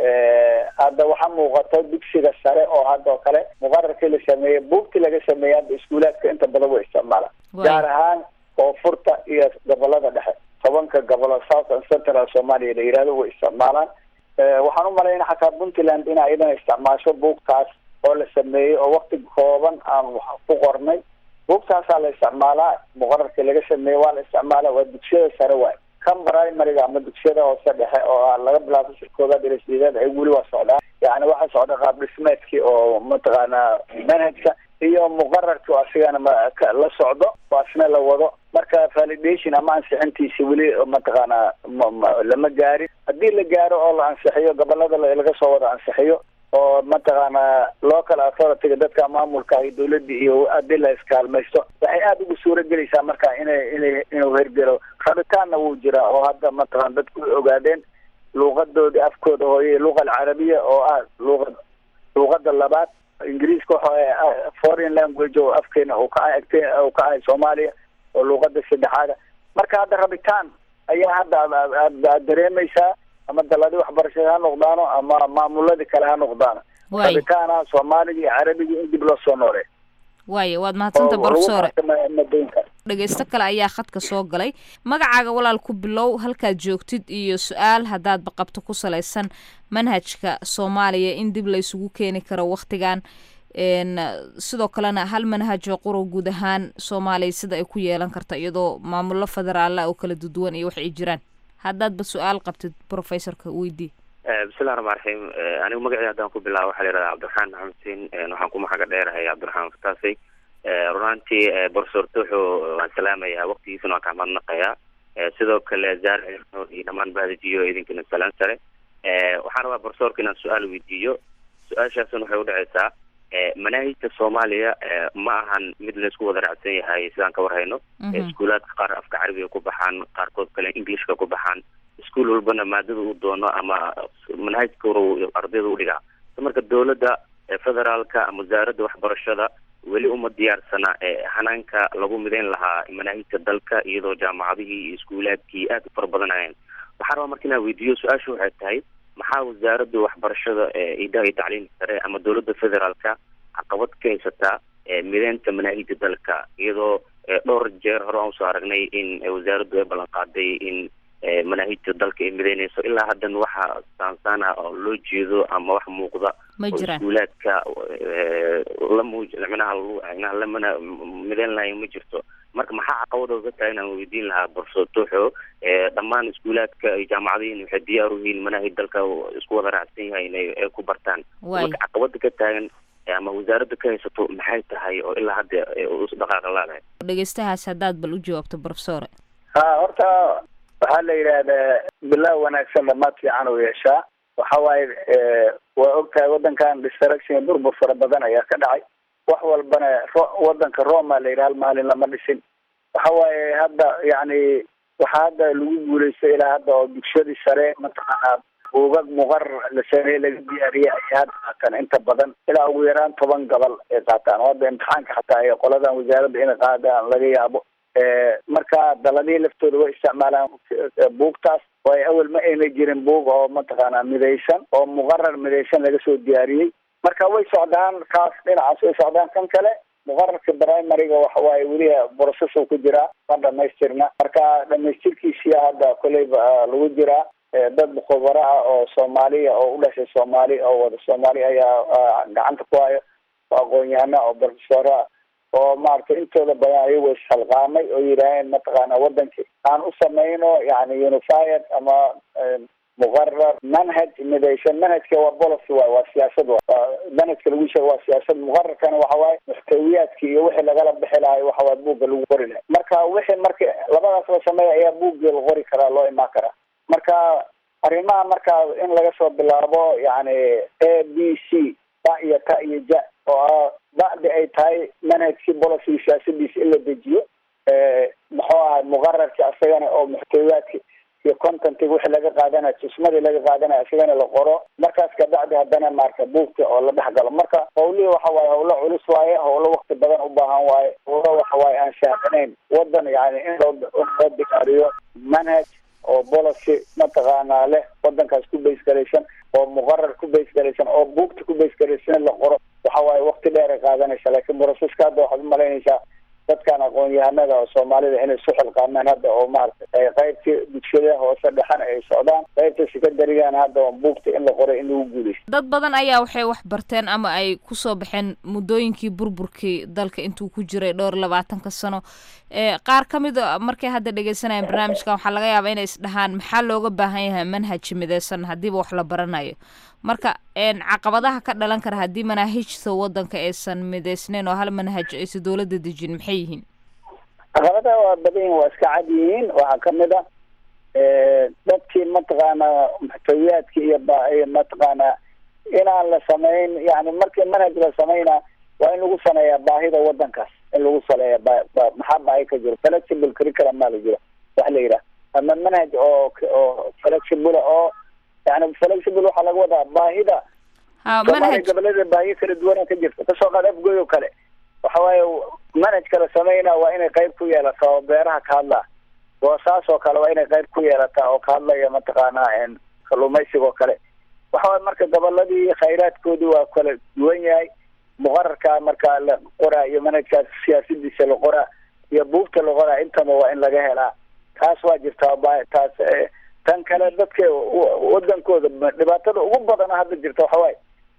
hadda waxaa muuqato dugsiga sare oo hadda oo kale muqararkii la sameeyey buugtii laga sameeyey hadda iskuulaadka inta badan way isticmaalaan, gaar ahaan koonfurta iyo gobolada dhexe. tobanka gobolo south and central Soomaaliya la yihahdo way isticmaalaan. waxaan umalayna xataa puntland in ayadana isticmaasho buugtaas oo la sameeyey oo wakti kooban aan wax ku qornay. buugtaasaa la isticmaalaa, muqararkii laga sameeyey waa la isticmaala. waa dugsiyada sare waay. kan primariga ama dugsiyada hoose dhexe oo laga bilaabo koobaad ila sideedaad ay weli waa socdaan. yani waxaa socda qaab dhismeedkii oo mataqaana manhajka iyo muqararku asigana la socdo oo asna la wado marka validation ama ansixintiisi weli mataqaanaa lama gaarin haddii la gaaro oo la ansixiyo gobolada laga soo wada ansixiyo oo mataqaanaa local authority dadka maamulka iyo dawladda iyo haddii la iskaalmaysto waxay aada ugu suura gelaysaa marka inay inay inuu hergelo rabitaanna wuu jiraa oo hadda mataqaana dadku ogaadeen luuqadoodii afkooda hooye luqa alcarabiya oo ah luuqad luuqada labaad ingiriiska waxa foreign language oo afkeena uu ka uu ka ahay soomaaliya oo luuqada saddexaada marka hadda rabitaan ayaa hadda aad dareemaysaa ama daladii waxbarashada ha noqdaano ama maamuladii kale ha noqdaano rabitaana soomaaliga iyo carabiga in dib loo soo noole waayo waad mahadsanta professor dhegeysto kale ayaa khadka soo galay magacaaga walaal ku bilow halkaad joogtid iyo su-aal haddaadba qabto ku salaysan manhajka soomaaliya in dib la isugu keeni karo waktigan sidoo kalena hal manhaj oo quro guud ahaan soomaaliya sida ay ku yeelan karta iyadoo maamullo federaala oo kala duwan iyo wax ay jiraan haddaadba su-aal qabtid professorka weydii bismillahi raxmaan raxiim anigu magacii haddaan ku bilaabo waxaa la yihahdaa cabdiraxmaan maxamed xuseen waxaan ku maxaga dheerahay cabdiraxmaan fataasay runaantii professor tuuxo waan salaamayaa waqtigiisana waan ka mahadnaqayaa sidoo kale zaar iyo dhammaan bahdajiyo idinkana salaan sare waxaan rabaa professorka inaan su-aal weydiiyo su-aashaasna waxay udhaceysaa manaahijta soomaaliya ma ahan mid laisku wada raacsan yahay sidaan ka warhayno iskuulaadka qaar afka carabiga ku baxaan qaarkood kale englishka ku baxaan iskuol walbana maadada uu doono ama manhajka ardayda udhigaa marka dawladda federaalka ama wasaaradda waxbarashada weli uma diyaarsana hanaanka lagu midayn lahaa manaahijta dalka iyadoo jaamacadihii iyo iskuulaadkii aada u fara badanayeen waxaa rabaa marka inaa weydiiyo su-aasha waxay tahay maxaa wasaaradda waxbarashada idaha iyo tacliimka sare ama dawladda federaalka caqabad ka haysataa mideynta manaahijta dalka iyadoo dhowr jeer hore aan usoo aragnay in wasaaraddu ay ballan qaaday in manaahijta dalka ay mideynayso ilaa haddana waxa saansaana oo loo jeedo ama wax muuqda oo iskuulaadka lamuminaha minaha lamana mideyn lahayn ma jirto marka maxaa caqabadooda tahay inaan weydiin lahaa professor tuuxo dhammaan iskuulaadka iyo jaamacadihiin waxay diyaar u yihiin manaahij dalka isku wada raacsan yahay inay ku bartaan marka caqabada ka taagan ama wasaaradda ka haysato maxay tahay oo ilaa hadda dhaqaaqa laadahay dhegeystahaas haddaad bal u jawaabto professor ha horta waxaa la yidhaahdaa bilaa wanaagsan dhamaad fiican u yeeshaa waxa waaye waa ogtahay wadankan distraction burbur fara badan ayaa ka dhacay wax walbana wadanka roma la yidhaha hal maalin lama dhisin waxa waaye hadda yacni waxaa hadda lagu guuleystay ilaa hadda oo dugshadii sare mataqaanaa buugag muqarar la sameeye laga diyaariyay ayaa hadda qaataan inta badan ilaa ugu yaraan toban gobol ay qaataan oo hadda imtixaanka xataa ee qoladan wasaaradda inay qaadaan laga yaabo marka daladii laftooda way isticmaalaan buugtaas oo ay awel ma ayna jirin buug oo mataqaanaa midaysan oo muqarar midaysan laga soo diyaariyey marka way socdaan kaas dhinacaas way socdaan kan kale muqararka primaryga waxa waaye weli process ku jiraa ma dhamaystirna marka dhamaystirkiisiya hadda koleyba lagu jiraa dad khubaro ah oo soomaaliya oo u dhashay soomaali oo wada soomaali ayaa gacanta ku hayo oo aqoon-yahana oo professora oo maaragtay intooda badan ayago isxalqaamay oo yidhaaheen mataqaana wadankii aan u samayno yani unified ama muqarar manhaj midaysan manhajka waa policy waay waa siyaasad wa manhajka lagu sheego waa siyaasad muqararkana waxa waaye muxtawiyaadki iyo wixii lagala bixi lahay waxa waaye buugga lagu qori lahay marka wixii marka labadaas la sameeya ayaa buuggii la qori karaa loo imaan karaa marka arrimaha marka in laga soo bilaabo yani a b c ba iyo ta iyo ja oo ah bacdi ay tahay manhajkii policy siyaasadiisa in la dejiyo muxuu ahay muqararki asagana oo muxtawiyaadki iyo contentiga wixii laga qaadanayo tusmadii laga qaadanayo isagana la qoro markaas kabacdi haddana maarka buugta oo la dhexgalo marka hawlihii waxa waaye hawlo culus waaye hawlo wakti badan u baahan waaye hawlo waxa waaye aan shaacinayn wadan yani in loo loo diyaariyo manhaj oo policy mataqaanaa leh wadankaas ku base garaysan oo muqarar ku base garaysan oo buugta ku base garaysan la qoro waxa waaye wakti dheer ay qaadanaysa laakiin broseska hadda waxaad umalaynaysaa dadkan aqoon-yahanada oo soomaalida inay isu xilqaamaan hadda oo maaragtay qaybtii dugsiyada hoose dhexana ay socdaan qaybta secondarigan hadda oo buugta in la qoray in lagu guuleysto dad badan ayaa waxay wax barteen ama ay kusoo baxeen muddooyinkii burburkii dalka intuu ku jiray dhowr labaatanka sano qaar ka mid a markay hadda dhegeysanayaan barnaamijkan waxaa laga yaabaa inay isdhahaan maxaa looga baahan yahay manhaj mideysan haddiiba wax la baranayo marka caqabadaha ka dhalan kara haddii manaahijta waddanka aysan midaysnayn oo hal manhaj aysan dowladda dejin maxay yihiin? caqabadaha waa badan yihiin, waa iska cad yihiin. waxaa kamid ah dadkii mataqaanaa muxtawiyaadki iyo mataqaanaa inaan la samayn, yani markii manhaj la samayna waa in lagu saneeyaa baahida wadankaas, in lagu saleeya maxaa baahi ka jiro. flexible curriculum maa la jiro wax la yidhaha, ama manhaj oo oo flexible oo yani flexible waxaa laga wadaa baahida Soomaaliya goboleeda baahiyo kala duwana ka jirta. kasoo qaad afgoy oo kale waxa waaye manhajka la samayna waa inay qayb ku yeelataa oo beeraha ka hadlaa, goosaas oo kale waa inay qayb ku yeelataa oo ka hadlaya mataqaanaa kalluumaysiga oo kale. waxa waaye marka goboladii khayraadkoodii waa kala duwan yahay. muqararka marka la qoraa iyo manhajkaas siyaasadiisa la qoraa iyo buugta la qoraa intaba waa in laga helaa. taas waa jirtaa taas. tan kale dadka wadankooda dhibaatada ugu badan hadda jirta waxa waaye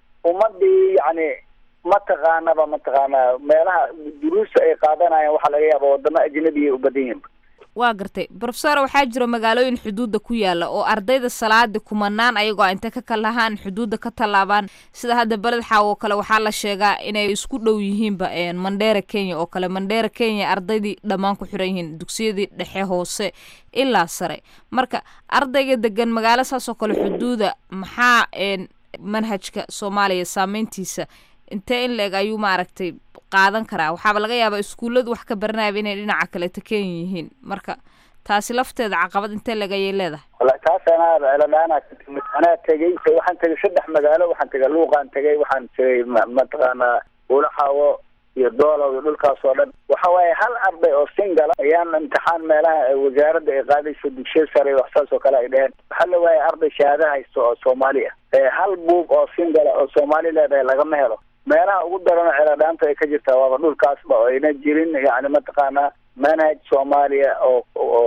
ummadii yani mataqaanaba mataqaanaa meelaha duruusta ay qaadanayaan waxaa laga yaaba wadamo ajnabi ay u badan yihiin. waa gartay professor, waxaa jiro magaalooyin xuduudda ku yaala oo ardayda salaada kumanaan ayagoo inta ka kalahaan xuduudda ka tallaabaan, sida hadda beled xaawo oo kale waxaa la sheegaa inay isku dhow yihiinba Mandera Kenya oo kale. Mandera Kenya ardaydii dhammaan ku xiran yihiin dugsiyadii dhexe, hoose ilaa sare. marka ardayga degan magaalo saas oo kale xuduuda, maxaa manhajka Soomaaliya saameyntiisa intee in la-eg ayuu maaragtay qaadan karaa? waxaaba laga yaabaa iskuulladu wax ka baranayaba inay dhinaca kale taken yihiin. marka taasi lafteeda caqabad intee lagayay leedahay? wala taas anaa celadaana anaa tegey waxaan tegey saddex magaalo. waxaan tegey luuqaan tegey, waxaan tegey mataqaanaa ulaxawo iyo doolow iyo dhulkaas oo dhan. waxa waaye hal arday oo single ayaan imtixaan meelaha wasaaradda ay qaadayso dugsiya sare wax saas oo kale ay dheheen. waxaa la waaye arday shahaado haysto oo Soomaali ah. hal buug oo single oo Soomaali leedahay lagama helo. meelaha ugu daran celadhaanta ay ka jirtaa waaba dhulkaasba oo ayna jirin yani mataqaanaa manhaj Soomaaliya oo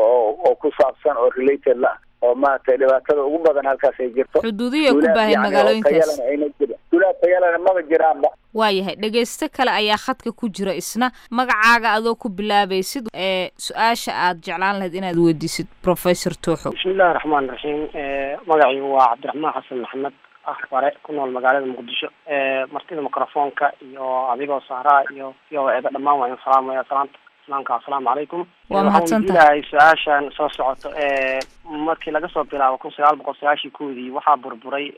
oo ku saabsan oo related la oo maaragtay dhibaatada ugu badan halkaas ay jirto. xuduudiya ku baahan magaalooyinkaas dulaatayalana maba jiraanba. waayahay dhegeysto kale ayaa khadka ku jira isna. magacaaga adoo ku bilaabaysid ee su-aasha aad jeclaan lahayd inaad weydiisid Professor Tooxow. bismillahi raxmaani raxiim. magacaygu waa Cabdiraxmaan Xasan Maxamed, bare ku nool magaalada Muqdisho. martida mikrofoonka iyo adigoo saaraa iyo iyo eeda dhammaan waa in salaamaya salaanta islaamka. assalaamu calaykum. waa mahadsantahay. su-aashan soo socoto markii laga soo bilaabo kun sagaal boqol sagaashan koodii waxaa burburay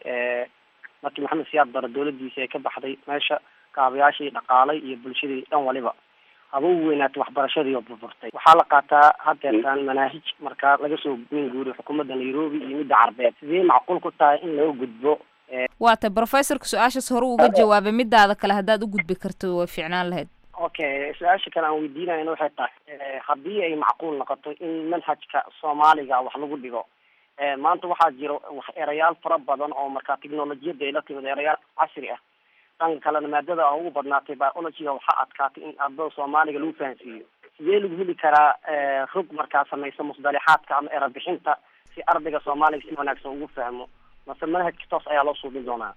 markii maxamed siyaad bare dowladiisa ay ka baxday meesha kaabayaashii dhaqaalay iyo bulshadii dhan waliba haba u weynaatay waxbarashadii oo burburtay. waxaa la qaataa haddeertaan manaahij markaa laga soo guin guuriyo xukuumadda Nairobi iyo midda Carbeed. sidee macquul ku tahay in laga gudbo? waata professorka su-aashaas hore uga jawaabay, midaada kale haddaad u gudbi karto way fiicnaan lahayd. okay, su-aasha kale aan weydiinayna waxay tahay haddii ay macquul noqoto in manhajka Soomaaliga wax lagu dhigo. maanta waxaa jiro wax erayaal fara badan oo markaa teknolojiyadda ay la timid erayaal casri ah. dhanka kalena maadada oo ugu badnaatay biologyga waxaa adkaatay in ardada Soomaaliga lagu fahansiiyo. sidee lagu heli karaa rug markaa samaysa musdalixaadka ama era bixinta si ardayga Soomaaliga si wanaagsan ugu fahmo? mase manhajka toos ayaa loo suubin doonaa?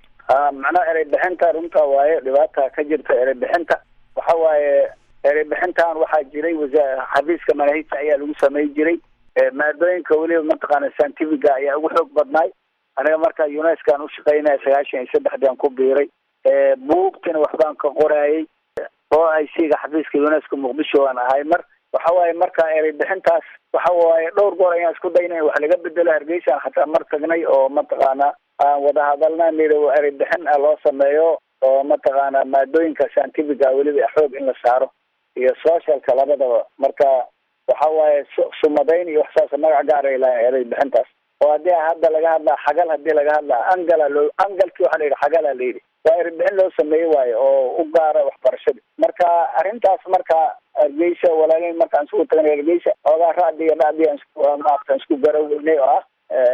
ha macnaha erey bixinta runta waaye dhibaata ka jirta. erey bixinta waxa waaye erey bixintan waxaa jiray wasaa xafiiska manaahijta ayaa lagu samay jiray. maadooyinka weliba mataqaana scientifica ayaa ugu xoog badnaay. aniga markaa UNESCO aan ushaqeynaya sagaashan iyo saddexdii aan ku biiray. buugtina waxbaan ka qoraayay oo ay siiga xafiiska UNESCO Muqdisho aan ahay. mar waxa waaye markaa erey bixintaas waxa waaye dhowr goor ayaan isku daynay wax laga bedelo. Hargeysa xataa mar tagnay oo mataqaana aan wada hadalna niro erey bixin ah loo sameeyo oo mataqaana maadooyinka scientifica weliba xoog in la saaro iyo socialka labadaba. marka waxa waaye sumadayn iyo wax saas magac gaar ah ilaa erey bixintaas. oo haddii hadda laga hadlaa xagal, haddii laga hadlaa angala loo angalkii waxaa la yidhi xagala la yidhi waa erey bixin loo sameeyey waaye oo u gaara waxbarashada. marka arrintaas marka Hargeysa walaalayn markaan isugu tagnay Hargeysa oogaa raadi iyo dhacdi aan isku maartan isku garaweynay oo ah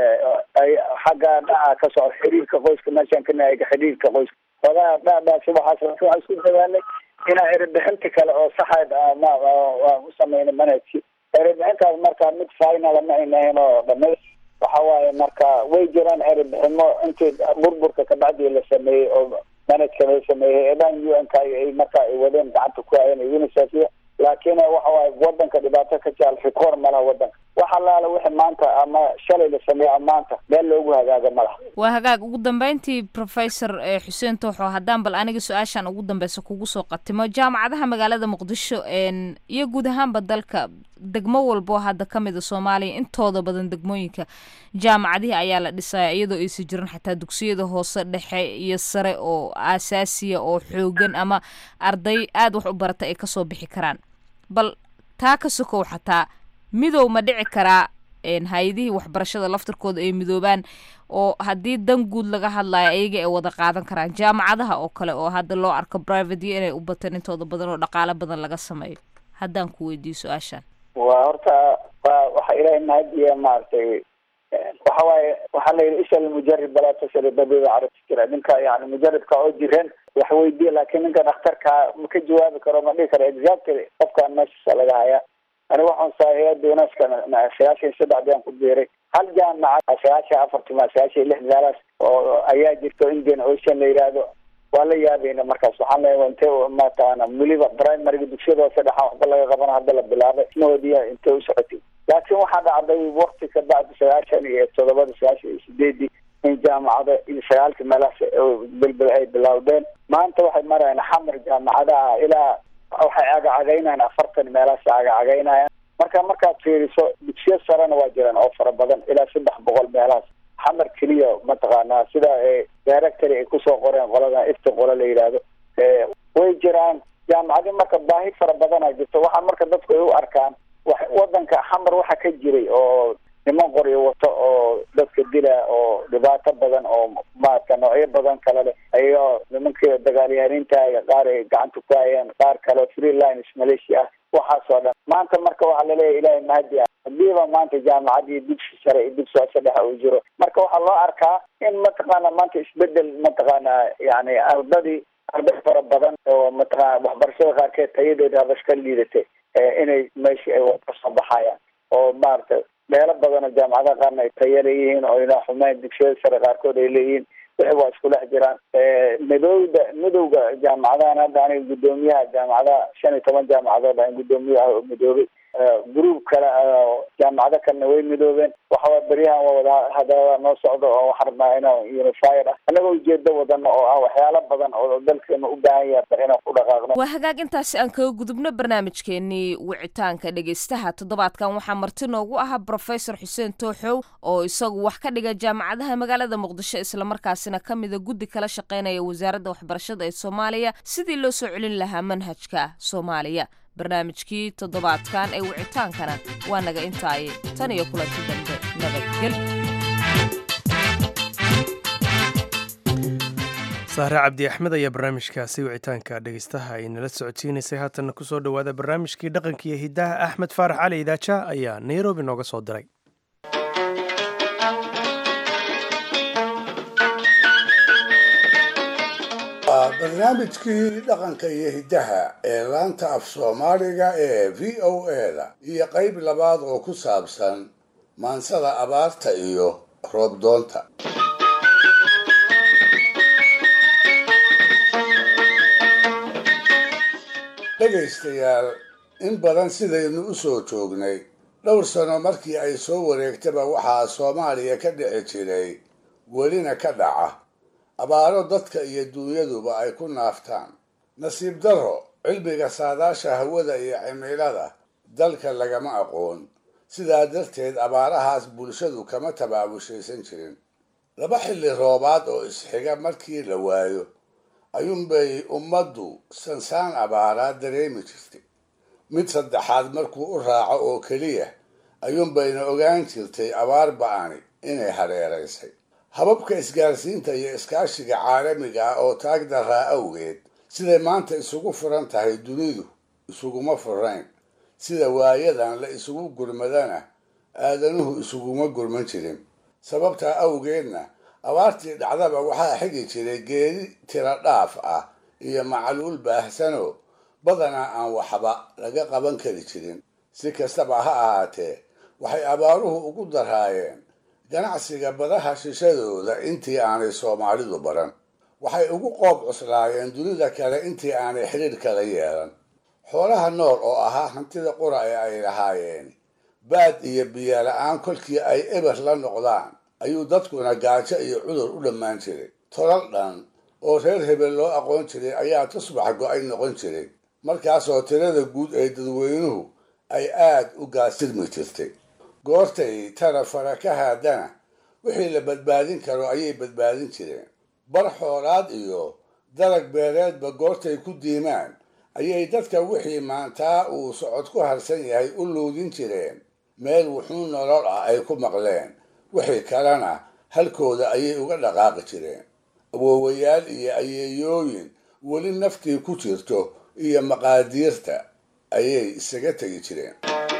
ay xagga dhaca ka soo xiriirka qoyska meeshaan ka nahay xiriirka qoyska oogaa dhacda subaxaas waxaan isku dawaanay inaan erey bixinta kale oo saxaad ma u sameeyno manhajki. erey bixintaas marka mid final ma aynahayn oo dhammays. waxa waaye marka way jiraan erey biximo intii burburka ka bacdi la sameeyey oo manhajka la sameeyey eedan U N K ay marka ay wadeen gacanta ku hayeen UNICEF laakiin waxa waaye wadanka dhibaato ka jaal rikoor malaha wadanka wax allaala wixii maanta ama shalay la sameeya maanta meel loogu hagaaga malaha waa hagaag ugu dambeyntii professor xuseen tooxo haddaan bal aniga su-aashan ugu dambeysa kugu soo qatimo jaamacadaha magaalada muqdisho iyo guud ahaanba dalka degmo walbo hadda ka mid a soomaaliya intooda badan degmooyinka jaamacadihii ayaa la dhisaya iyadoo aysa jirin xataa dugsiyada hoose dhexe iyo sare oo aasaasiya oo xoogan ama arday aada wax u barata ay kasoo bixi karaan bal taa ka sokow xataa midow ma dhici karaa hay-adihii waxbarashada laftirkooda ay midoobaan oo haddii dan guud laga hadlayo ayaga ay wada qaadan karaan jaamacadaha oo kale oo hadda loo arko private inay u bateen intooda badan oo dhaqaalo badan laga sameeyo haddaan ku weydiiyo su-aashaan waa horta waa waxa ilaahay mahadiya maaragtay waxa waaye waxaa la yidhi isha almujarib balaa tasal dabiiba carabti jira ninka yani mujaribka oo jiran wax weydiiya laakiin ninka dhakhtarka ma ka jawaabi karo ma dhihi karo exactly qofkaan meesha laga haya aniga waxaan saahiyada unesco sagaashan saddex baan ku biiray hal jaamaca sagaashan afartuma sagaashan lix meelaas oo ayaa jirto indian ocean la yidhaahdo waa la yaabayna markaas waxaan leeyahay intee mataqaana weliba primaryga dugsiyada hoose dhexa waxba laga qabana hadda la bilaabay ismahoodiya intee u socotay laakiin waxaa dhacday wakti ka bacdi sagaashan iyo toddobada sagaashan iyo sideedii in jaamacada iyo sagaalka meelahaas belbel ay bilowdeen maanta waxay marayaan xamar jaamacadaha ilaa waxay agacagaynayaan afartan meelahaas agacagaynayaan marka markaad fiiriso dugsiyo sarena waa jiraan oo fara badan ilaa saddex boqol meelahaas xamar keliya mataqaanaa sida directory ay kusoo qoreen qoladan ifti qola la yidhaahdo way jiraan jaamacadi marka baahi fara badana jirto waxaa marka dadku ay u arkaan wadanka xamar waxa ka jiray oo niman qoryo wato oo dadka dila oo dhibaato badan oo maarata noocyo badan kale leh ayagoo nimankii dagaalyahaniinta qaar ay gacanta ku hayeen qaar kale freelines malaysia ah waxaasoo dhan maanta marka waxaa laleeyahay ilaahay mahadi ah hadiiba maanta jaamacad iyo dugsi sare iyo dugsi hoose dhexa uu jiro marka waxaa loo arkaa in mataqaana maanta isbedel mataqaana yani ardadii arday fara badan oo mataqaana waxbarashada qaarkeed tayadeeda habash ka liidatay inay meeshii ay wax kasoo baxayaan oo maaragtay meelo badanoo jaamacadaha qaarna ay taya leeyihiin oo ina xumeyn dugsiyada sare qaarkood ay leeyihiin wixii waa isku dhex jiraan midowda midowga jaamacadahan hadda aniga guddoomiyaha jaamacadaha shan iyo toban jaamacadood aan guddoomiyaha oo midoobay group kale jaamacado kalena way midoobeen waxawaa beryahan waa wada hadalada noo socdo oo waxaan rabnaa inaan unified ah anagoo ujeedo wadano oo ah waxyaalo badan oo dalkeena u baahan yahay inaan ku dhaqaaqno waa hagaag intaasi aan kaga gudubno barnaamijkeenii wicitaanka dhegeystaha toddobaadkan waxaa marti noogu ahaa professor xuseen tooxow oo isagu wax ka dhiga jaamacadaha magaalada muqdisho islamarkaasina ka mida guddi kala shaqeynaya wasaaradda waxbarashada ee soomaaliya sidii loo soo celin lahaa manhajka soomaaliya barnaamijkii toddobaadkan ee wicitaankana waa naga intaaye tan iyo kulanti dambe nabadgel sahre cabdi axmed ayaa barnaamijkaasi wicitaanka dhegeystaha ay nala socodsiinaysay haatanna ku soo dhowaada barnaamijkii dhaqanka iyo hiddaha axmed faarax cali idaaja ayaa nairobi nooga soo diray barnaamijkii dhaqanka iyo hiddaha ee laanta af soomaaliga ee v o a-da iyo qayb labaad oo ku saabsan maansada abaarta iyo roobdoonta dhegaystayaal in badan sidaynu u soo joognay dhowr sano markii ay soo wareegtaba waxaa soomaaliya ka dhici jiray welina ka dhaca abaaro dadka iyo dunyaduba ay ku naaftaan nasiib darro cilmiga saadaasha hawada iyo cimilada dalka lagama aqoon sidaa darteed abaarahaas bulshadu kama tabaabushaysan jirin laba xilli roobaad oo isxiga markii la waayo ayuunbay ummaddu sansaan abaaraad dareemi jirtay mid saddexaad markuu u raaco oo keliya ayuunbayna ogaan jirtay abaar ba'ani inay hareeraysay hababka isgaarsiinta iyo iskaashiga caalamiga ah oo taag daraa awgeed siday maanta isugu furan tahay dunidu isuguma furayn sida waayadan la isugu gurmadana aadanuhu isuguma gurman jirin sababtaa awgeedna abaartii dhacdaba waxaa xigi jiray geedi tira dhaaf ah iyo macluul baahsanoo badanaa aan waxba laga qaban kari jirin si kastaba ha ahaatee waxay abaaruhu ugu daraayeen ganacsiga badaha shishadooda intii aanay soomaalidu baran waxay ugu qoob cuslaayeen dunida kale intii aanay xidhiidh kala yeelan xoolaha nool oo ahaa hantida qura ee ay lahaayeen baad iyo biyo la-aan kolkii ay eber la noqdaan ayuu dadkuna gaajo iyo cudur u dhammaan jiray. tolal dhan oo reer hebel loo aqoon jiray ayaa tusbax go-ay noqon jiray, markaasoo tirada guud ee dadweynuhu ay aad u gaasirmi jirtay. goortay tara fara ka haadana wixii la badbaadin karo ayay badbaadin jireen. bar xoolaad iyo dalag beereedba goortay ku diimaan ayay dadka wixii maantaa uu socod ku harsan yahay u luudin jireen meel wuxuu nolol ah ay ku maqleen, wixii kalena halkooda ayay uga dhaqaaqi jireen. awoowayaal iyo ayeeyooyin weli naftii ku jirto iyo maqaadiirta ayay isaga tegi jireen.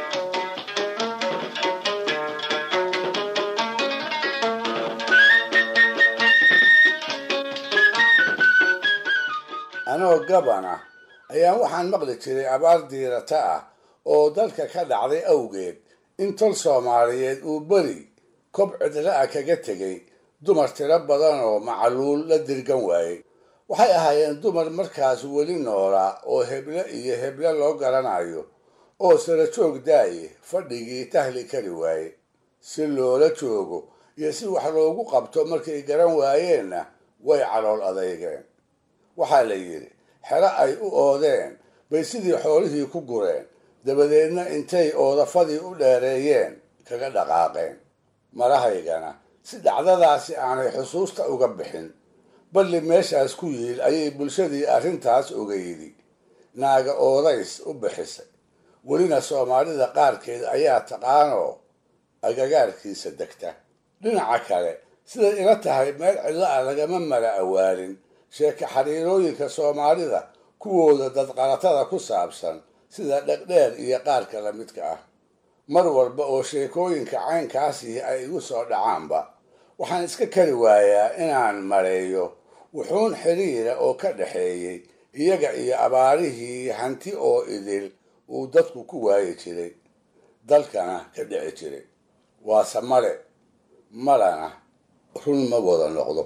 anoo gabana ayaan waxaan maqli jiray abaar diirata ah oo dalka ka dhacday awgeed in tol soomaaliyeed uu beri kob cidla ah kaga tegay dumar tiro badan oo macaluul la dirgan waayey. waxay ahaayeen dumar markaas weli noolaa oo heble iyo heble loo garanayo oo sara joog daaye fadhigii tahli kari waaye. si loola joogo iyo si wax loogu qabto markay garan waayeenna way calool adeygeen. waxaa la yidhi xero ay u oodeen bay sidii xoolihii ku gureen, dabadeedna intay oodafadii u dheereeyeen kaga dhaqaaqeen. marahaygana si dhacdadaasi aanay xusuusta uga bixin, balli meeshaas ku yiil ayay bulshadii arrintaas ogeydi naaga oodays u bixisay. welina soomaalida qaarkeed ayaa taqaanoo agagaarkiisa degta. dhinaca kale siday ila tahay meel cidlo ah lagama mala awaalin sheeka xariirooyinka soomaalida kuwooda dadqaratada ku saabsan sida dhegdheer iyo qaarka la midka ah. mar walba oo sheekooyinka caynkaasii ay igu soo dhacaanba waxaan iska kari waayaa inaan mareeyo wuxuun xiriira oo ka dhaxeeyey iyaga iyo abaarihii hanti oo idil uu dadku ku waayi jiray, dalkana ka dhici jiray. waase male malana run ma wada noqdo.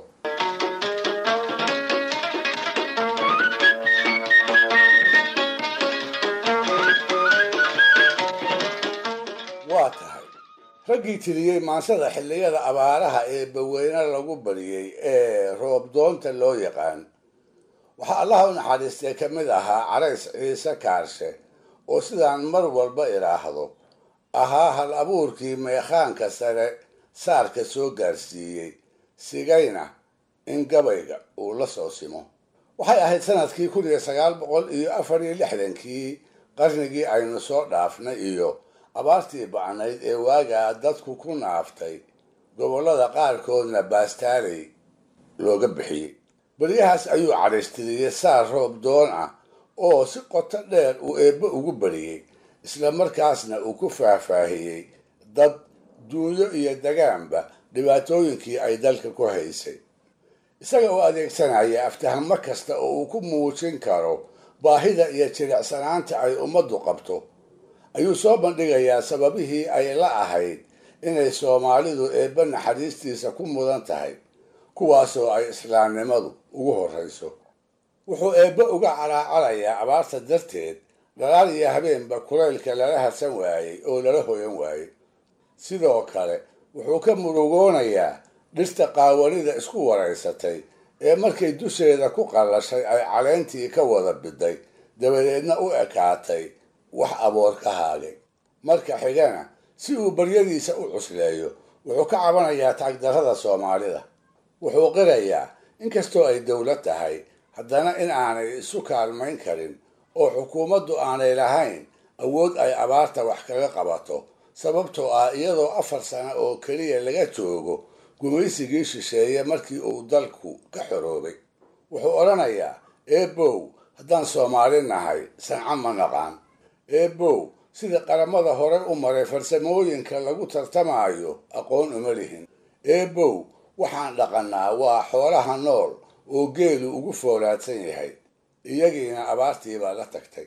waa tahay raggii tiriyey maansada xilliyada abaaraha ee baweyne lagu bariyey ee roob doonta loo yaqaan waxaa allaha u naxariistay ka mid ahaa carays ciise kaarshe oo sidaan mar walba idhaahdo ahaa hal abuurkii meekhaanka sare saarka soo gaarsiiyey, sigayna in gabayga uu la soo simo. waxay ahayd sanadkii kun iyo sagaal boqol iyo afar iyo lixdankii qarnigii aynu soo dhaafnay iyo abaartii bacnayd ee waagaa dadku ku naaftay gobollada qaarkoodna baastaaley looga bixiyey. beryahaas ayuu cadhaystiriyey saar roob doon ah oo si qoto dheer uu eebbe ugu bariyey, isla markaasna uu ku faahfaahiyey dad duunyo iyo dagaanba dhibaatooyinkii ay dalka ku haysay. isaga oo adeegsanaya aftahamo kasta oo uu ku muujin karo baahida iyo jilicsanaanta ay ummaddu qabto ayuu soo bandhigayaa sababihii ay la ahayd inay soomaalidu eebbe naxariistiisa ku mudan tahay, kuwaasoo ay islaamnimadu ugu horrayso. wuxuu eebbe uga calaacalayaa abaarta darteed dhalaal iyo habeenba kulaylka lala harsan waayey oo lala hoyan waayey. sidoo kale wuxuu ka murugoonayaa dhirta qaawanida isku waraysatay ee markay dusheeda ku qallashay ay caleentii ka wada biday, dabadeedna u ekaatay wax aboor ka haagay. marka xigana si uu baryadiisa u cusleeyo wuxuu ka cabanayaa taagdarrada soomaalida. wuxuu qirayaa inkastoo ay dowlad tahay haddana in aanay isu kaalmayn karin oo xukuumaddu aanay lahayn awood ay abaarta wax kaga qabato, sababtoo ah iyadoo afar sano oo keliya laga joogo gumaysigii shisheeye markii uu dalku ka xoroobay. wuxuu odhanayaa eebow haddaan soomaali nahay sanco ma naqaan. eebow sida qaramada hore u maray farsamooyinka lagu tartamaayo aqoon uma lihin. eebow waxaan dhaqannaa waa xoolaha nool oo geelu ugu foolaadsan yahay, iyagiina abaartii baa la tagtay.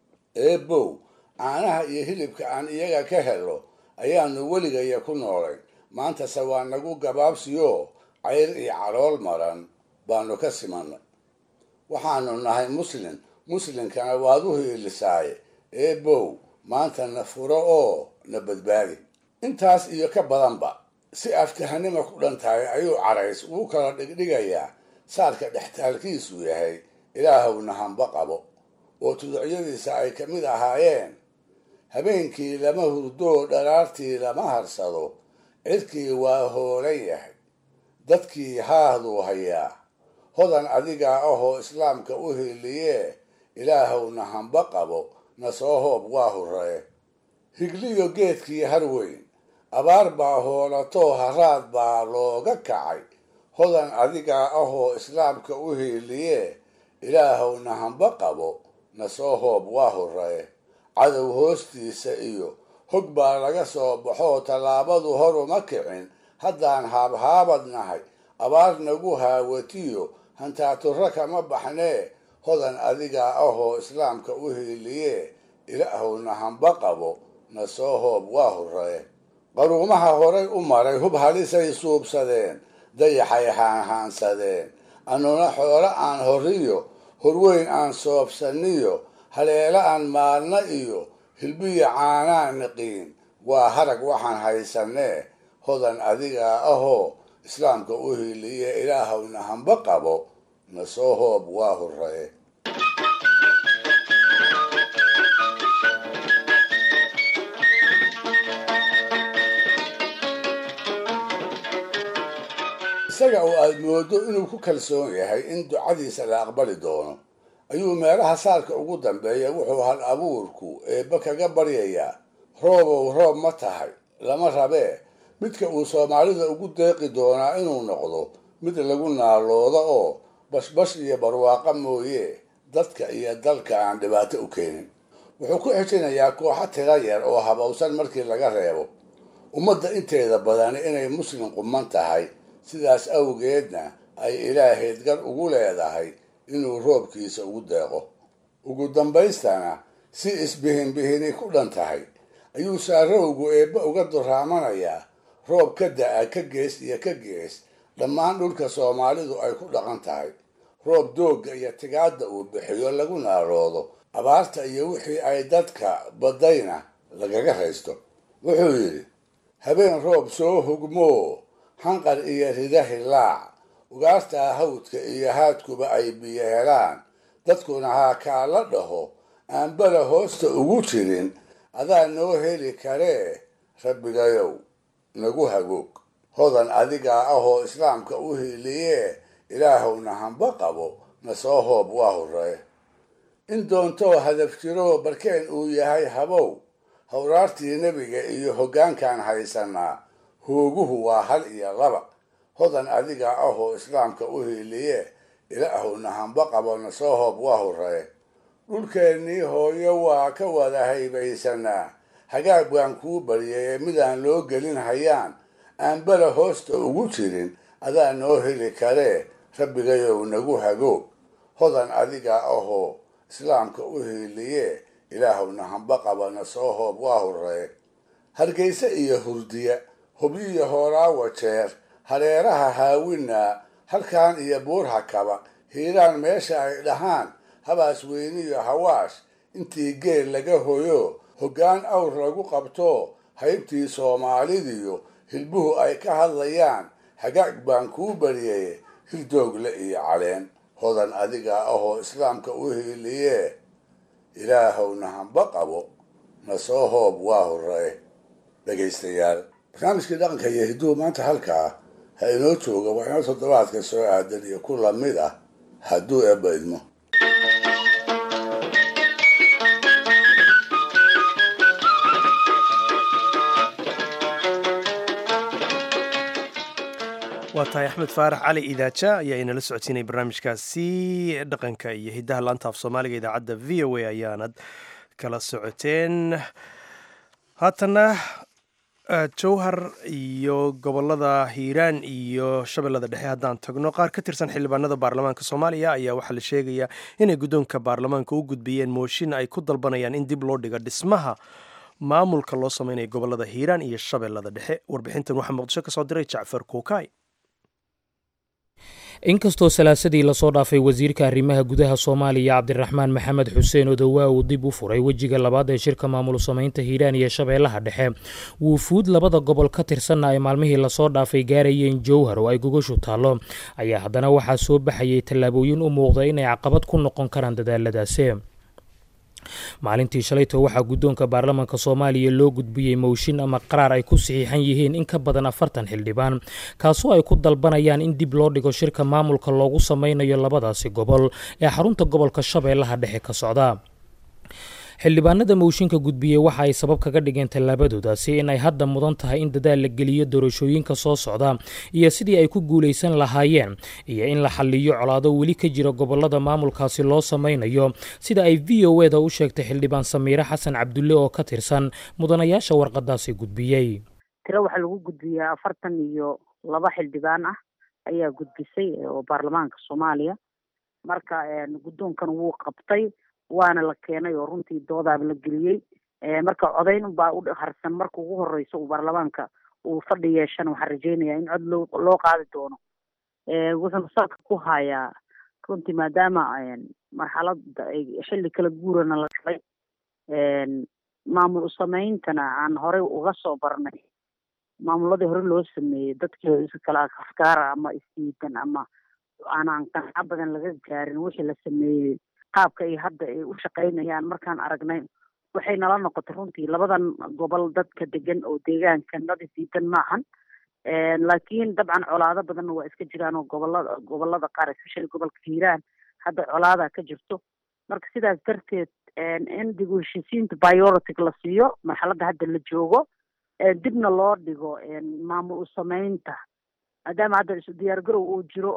eebow caanaha iyo hilibka aan iyaga ka helo ayaanu weligaya ku noolayn, maantase waa nagu gabaabsiyoo cayr iyo calool maran baanu ka simannay. waxaanu nahay muslin muslimkana waad u hiilisaaye eebow maanta na furo oo na badbaadi. intaas iyo ka badanba si aftahanima ku dhan tahay ayuu Carays uu kala dhigdhigayaa saarka dhextaalkiisu yahay ilaahowna hamba qabo oo tuducyadiisa ay ka mid ahaayeen habeenkii lama hurdo dharaartii lama harsado cirkii waa hoolan yahay dadkii haaduu hayaa hodan adigaa ahoo islaamka u hiiliyee ilaahowna hamba qabo na soo hoob waa hurree. higliyo geedkii harweyn abaar baa hoolatoo haraad baa looga kacay hodan adigaa ahoo islaamka u hiiliyee ilaahowna hamba qabo na soo hoob waa hurree. cadow hoostiisa iyo hog baa laga soo baxoo tallaabadu hor uma kicin haddaan haabhaabad nahay abaar nagu haawatiyo hantaaturra kama baxnee hodan adigaa ahoo islaamka u hiiliyee ilaahowna hamba qabo na soo hoob waa hurree. qaruumaha horay u maray hub halisay suubsadeen dayaxay haanhaansadeen annuna xoolo aan horiyo horweyn aan soobsaniyo haleelo aan maalna iyo hilbiya caanaan niqiin waa harag waxaan haysanee hodan adigaa ahoo islaamka u hiiliye ilaahowna hamba qabo na soo hoob waa hurree. isaga oo aad moodo inuu ku kalsoon yahay in ducadiisa la aqbali doono ayuu meelaha saarka ugu dambeeya wuxuu hal abuurku eebba kaga baryayaa roobow roob ma tahay lama rabee midka uu soomaalida ugu deeqi doonaa inuu noqdo mid lagu naalooda oo bashbash iyo barwaaqa mooye dadka iyo dalka aan dhibaato u keenin. wuxuu ku xijinayaa kooxo tira yar oo habowsan markii laga reebo ummadda inteeda badani inay muslim quman tahay sidaas awgeedna ay ilaahayd gar ugu leedahay inuu roobkiisa ugu deeqo. ugu dambaystana si isbihinbihini ku dhan tahay ayuu saarowgu eebba uga duraamanayaa roob ka da'a ka gees iyo ka gees dhammaan dhulka soomaalidu ay ku dhaqan tahay. roob doogga iyo tigaadda uu bixiyo lagu naaloodo abaarta iyo wixii ay dadka badayna lagaga haysto. wuxuu yidhi habeen roob soo hugmoo hanqar iyo rida hilaac ugaartaa hawdka iyo haadkuba ay biyo helaan dadkuna haa kaa la dhaho aan bala hoosta ugu jirin adaa noo heli karee rabbigayow nagu hagoog. hodan adigaa ahoo islaamka u hiiliyee ilaahowna hamba qabo na soo hoob waa hurree. in doontoo hadaf jiroo barkeen uu yahay habow hawraartii nebiga iyo hoggaankaan haysanaa hooguhu waa hal iyo laba. hodan adigaa ahoo islaamka u hiiliyee ilaahowna hamba qabo na soo hoob waa hurree. dhulkeennii hooyo waa ka wada haybaysanaa hagaag baan kuu baryay midaan loo gelin hayaan aan bala hoosta ugu jirin adaa noo heli karee rabbigayow nagu hagoog. hodan adigaa ahoo islaamka u hiiliyee ilaahowna hamba qaba na soo hoob waa hurree. hargeysa iyo hurdiya hubyiyo hoolaawa jeer hareeraha haawinaa halkaan iyo buurha kaba hiiraan meesha ay dhahaan habaas weyniyo hawaash intii geel laga hoyo hoggaan awr lagu qabto haybtii soomaalidiyo hilbuhu ay ka hadlayaan hagaag baan kuu baryay hildoogle iyo caleen. hodan adigaa ahoo islaamka u hiiliyee ilaahowna hamba qabo na soo hoob waa hurree. dhegaystayaal barnaamijkii dhaqanka iyo hidduhu maanta halkaa ha inoo jooga waa inoo toddobaadka soo aadan iyo ku lamid ah hadduu eebba idmo. waa tahay axmed faarax cali idaaja ayaa inala socodsiinay barnaamijkaasi dhaqanka iyo hiddaha laanta af soomaaliga idaacadda v o a ayaanad kala socoteen. haatana jowhar iyo gobolada hiiraan iyo shabeellada dhexe haddaan tagno qaar ka tirsan xildhibaanada baarlamaanka soomaaliya ayaa waxaa la sheegayaa inay guddoonka baarlamaanka u gudbiyeen mooshin ay ku dalbanayaan in dib loo dhigo dhismaha maamulka loo sameynaya gobolada hiiraan iyo shabeellada dhexe. warbixintan waxaa muqdisho ka soo diray jacfar kuukay. inkastoo salaasadii lasoo dhaafay wasiirka arrimaha gudaha soomaaliya cabdiraxmaan maxamed xuseen odowaa uu dib u furay wejiga labaad ee shirka maamul samaynta hiiraan iyo shabeellaha dhexe wuufuud labada gobol ka tirsanna ay maalmihii lasoo dhaafay gaarayeen jowhar oo ay gogoshu taallo ayaa haddana waxaa soo baxayay tallaabooyin u muuqda inay caqabad ku noqon karaan dadaaladaasi maalintii shalayto waxaa guddoonka baarlamaanka soomaaliya loo gudbiyey mooshin ama qaraar ay ku saxiixan yihiin in ka badan afartan xildhibaan kaasoo ay ku dalbanayaan in dib loo dhigo shirka maamulka loogu samaynayo labadaasi gobol ee xarunta gobolka shabeellaha dhexe ka socda xildhibaanada mooshinka gudbiyey waxa ay sabab kaga dhigeen tallaabadoodaasi in ay hadda mudan tahay in dadaal la geliyo doorashooyinka soo socda iyo sidii ay ku guulaysan lahaayeen iyo in la xalliyo colaado weli ka jira gobolada maamulkaasi loo samaynayo sida ay v o eda u sheegtay xildhibaan samiire xasan cabdulle oo ka tirsan mudanayaasha warqadaasi gudbiyey tiro waxaa lagu gudbiyaa afartan iyo laba xildhibaan ah ayaa gudbisay oo baarlamaanka soomaaliya marka guddoonkan wuu qabtay waana la keenay oo runtii doodaaba la geliyey marka codayn baa u harsan marka ugu horeysa uu baarlamaanka uu fadhi yeeshana waxaan rajeynayaa in cod loo loo qaadi doono wuxuuna salka ku hayaa runtii maadaama marxalada ay xilli kala guurana la galay maamul usameyntana aan horey uga soo barnay maamuladii hore loo sameeyey dadkii is kala afkaara ama isdiidan ama aanaan qanca badan laga gaarin wixii la sameeyey qaabka ay hadda ay u shaqaynayaan markaan aragnay waxay nala noqotay runtii labadan gobol dadka degan oo deegaanka nadi diidan maahan laakiin dabcan colaado badanna waa iska jiraan oo gobolada gobolada qaar especially gobolka hiiraan hadda colaada ka jirto marka sidaas darteed in dib u heshiisiinta priority la siiyo marxaladda hadda la joogo dibna loo dhigo maamul u samaynta maadaama hadda isu diyaargarow uu jiro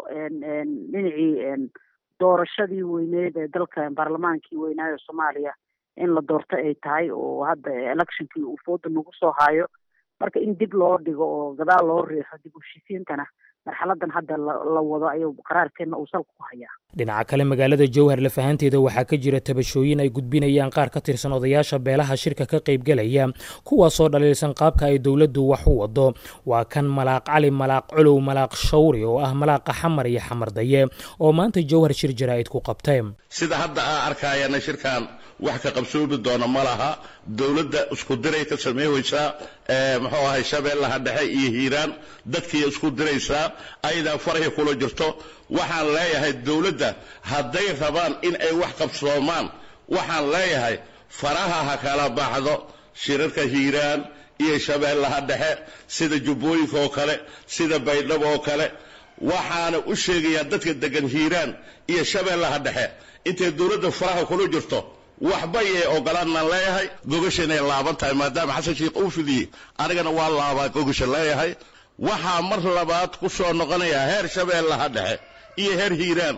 dhinacii doorashadii weyneed ee dalka baarlamaankii weynaayo soomaaliya in la doorto ay tahay oo hadda electionkii uu fooda nagu soo haayo marka in dib loo dhigo oo gadaal loo riixo dib u heshiisiintana marxaladan hadda la wado ayuu qaraarkeena uu salka ku hayaa dhinaca kale magaalada jowhar lafahanteeda waxaa ka jira tabashooyin ay gudbinayaan qaar ka tirsan odayaasha beelaha shirka ka qaybgelaya kuwaasoo dhaliilsan qaabka ay dowladdu wax u wado waa kan malaaq cali malaaq colow malaaq shawri oo ah malaaqa xamar iyo xamardaye oo maanta jowhar shir jaraa'id ku qabtay sida hadda aan arkayana shirkan wax ka qabsoobi doona ma laha dowladda isku diray ka sameeyaysaa muxuu ahay shabeellaha dhexe iyo hiiraan dadkii isku diraysaa ayada farahi kula jirto waxaan leeyahay dowladda hadday rabaan in ay wax qabsoomaan waxaan leeyahay faraha ha kala baxdo shirarka hiiraan iyo shabeellaha dhexe sida jubbooyinka oo kale sida baydhabo oo kale waxaana u sheegayaa dadka degan hiiraan iyo shabeellaha dhexe intay dowladda faraha kula jirto waxba yee ogolaanaan leeyahay gogashanay laaban tahay maadaama xasan sheekh uu fidiyey anigana waa laabaa gogasha leeyahay waxaa mar labaad ku soo noqonayaa heer shabeellaha dhexe iyo heer hiiraan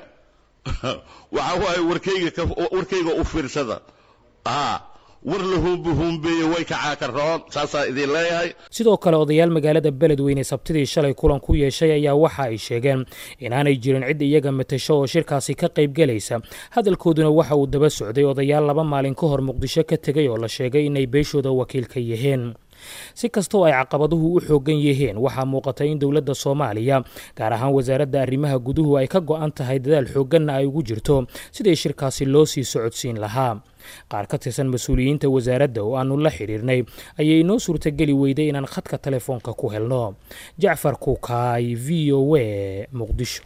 waxa waaye warkayga warkayga u fiirsada aa war la huumbuhuumbeeye way ka caakaroon saasaa idin leeyahay sidoo kale odayaal magaalada beledweyne sabtidii shalay kulan ku yeeshay ayaa waxa ay sheegeen inaanay jirin cid iyaga matasho oo shirkaasi ka qaybgelaysa hadalkooduna waxa uu daba socday odayaal laba maalin ka hor muqdisho ka tegay oo la sheegay inay beeshooda wakiil ka yihiin si kastoo ay caqabaduhu u xoogan yihiin waxaa muuqata in dowladda soomaaliya gaar ahaan wasaaradda arrimaha guduhu ay ka go'an tahay dadaal xoogganna ay ugu jirto sidii shirkaasi loo sii socodsiin lahaa qaar ka tirsan mas-uuliyiinta wasaaradda oo aanu la xidhiirnay ayay inoo suurtageli weyday inaan khadka telefoonka ku helno jacfar kuukaay v o a muqdisho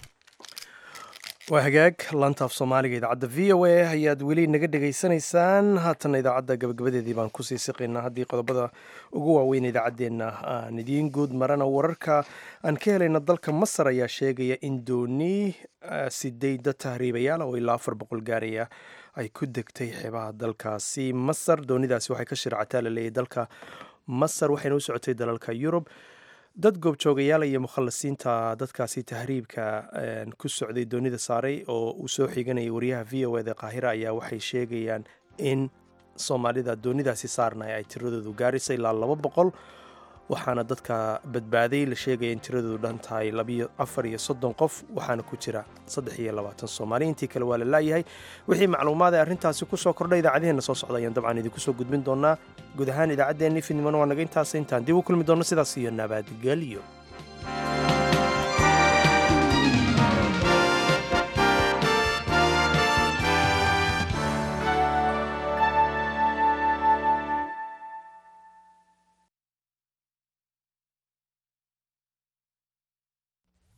waa hagaag laantaaf soomaaliga idaacadda v o a ayaad weli naga dhegaysanaysaan haatana idaacadda gabagabadeedii baan kusii siqaynaa haddii qodobada ugu waaweyn idaacaddeenna aan idiin guud marana wararka aan ka helayna dalka masar ayaa sheegaya in dooni sideeda tahriibayaal oo ilaa afar boqol gaaraya ay ku degtay xeebaha dalkaasi masar doonidaasi waxay ka shircataa la leeyahay dalka masar waxayna u socotay dalalka yurub dad goobjoogayaal iyo mukhalasiinta dadkaasi tahriibka ku socday doonida saaray oo uu soo xiganayay wariyaha v o eda qaahira ayaa waxay sheegayaan in soomaalida doonidaasi saarnay ay tiradoodu gaaraysa ilaa laba boqol waxaana dadka badbaaday la sheegaya in tiradoodu dhan tahay afar iyo soddon qof waxaana ku jira saddex iyo labaatan soomaali intii kale waa la laayahay wixii macluumaad ee arrintaasi kusoo kordhay idaacadaheenna soo socda ayaan dabcan idinku soo gudbin doonaa guud ahaan idaacaddeenni fidnimona waa naga intaas intaan dib u kulmi doonno sidaas iyo nabadgelyo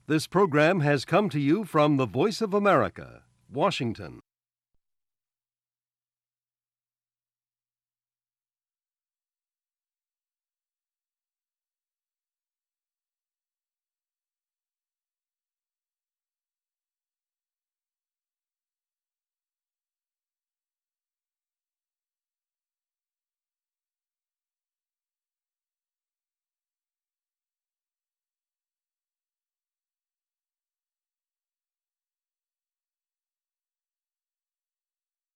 This program has come to you from the Voice of America, Washington.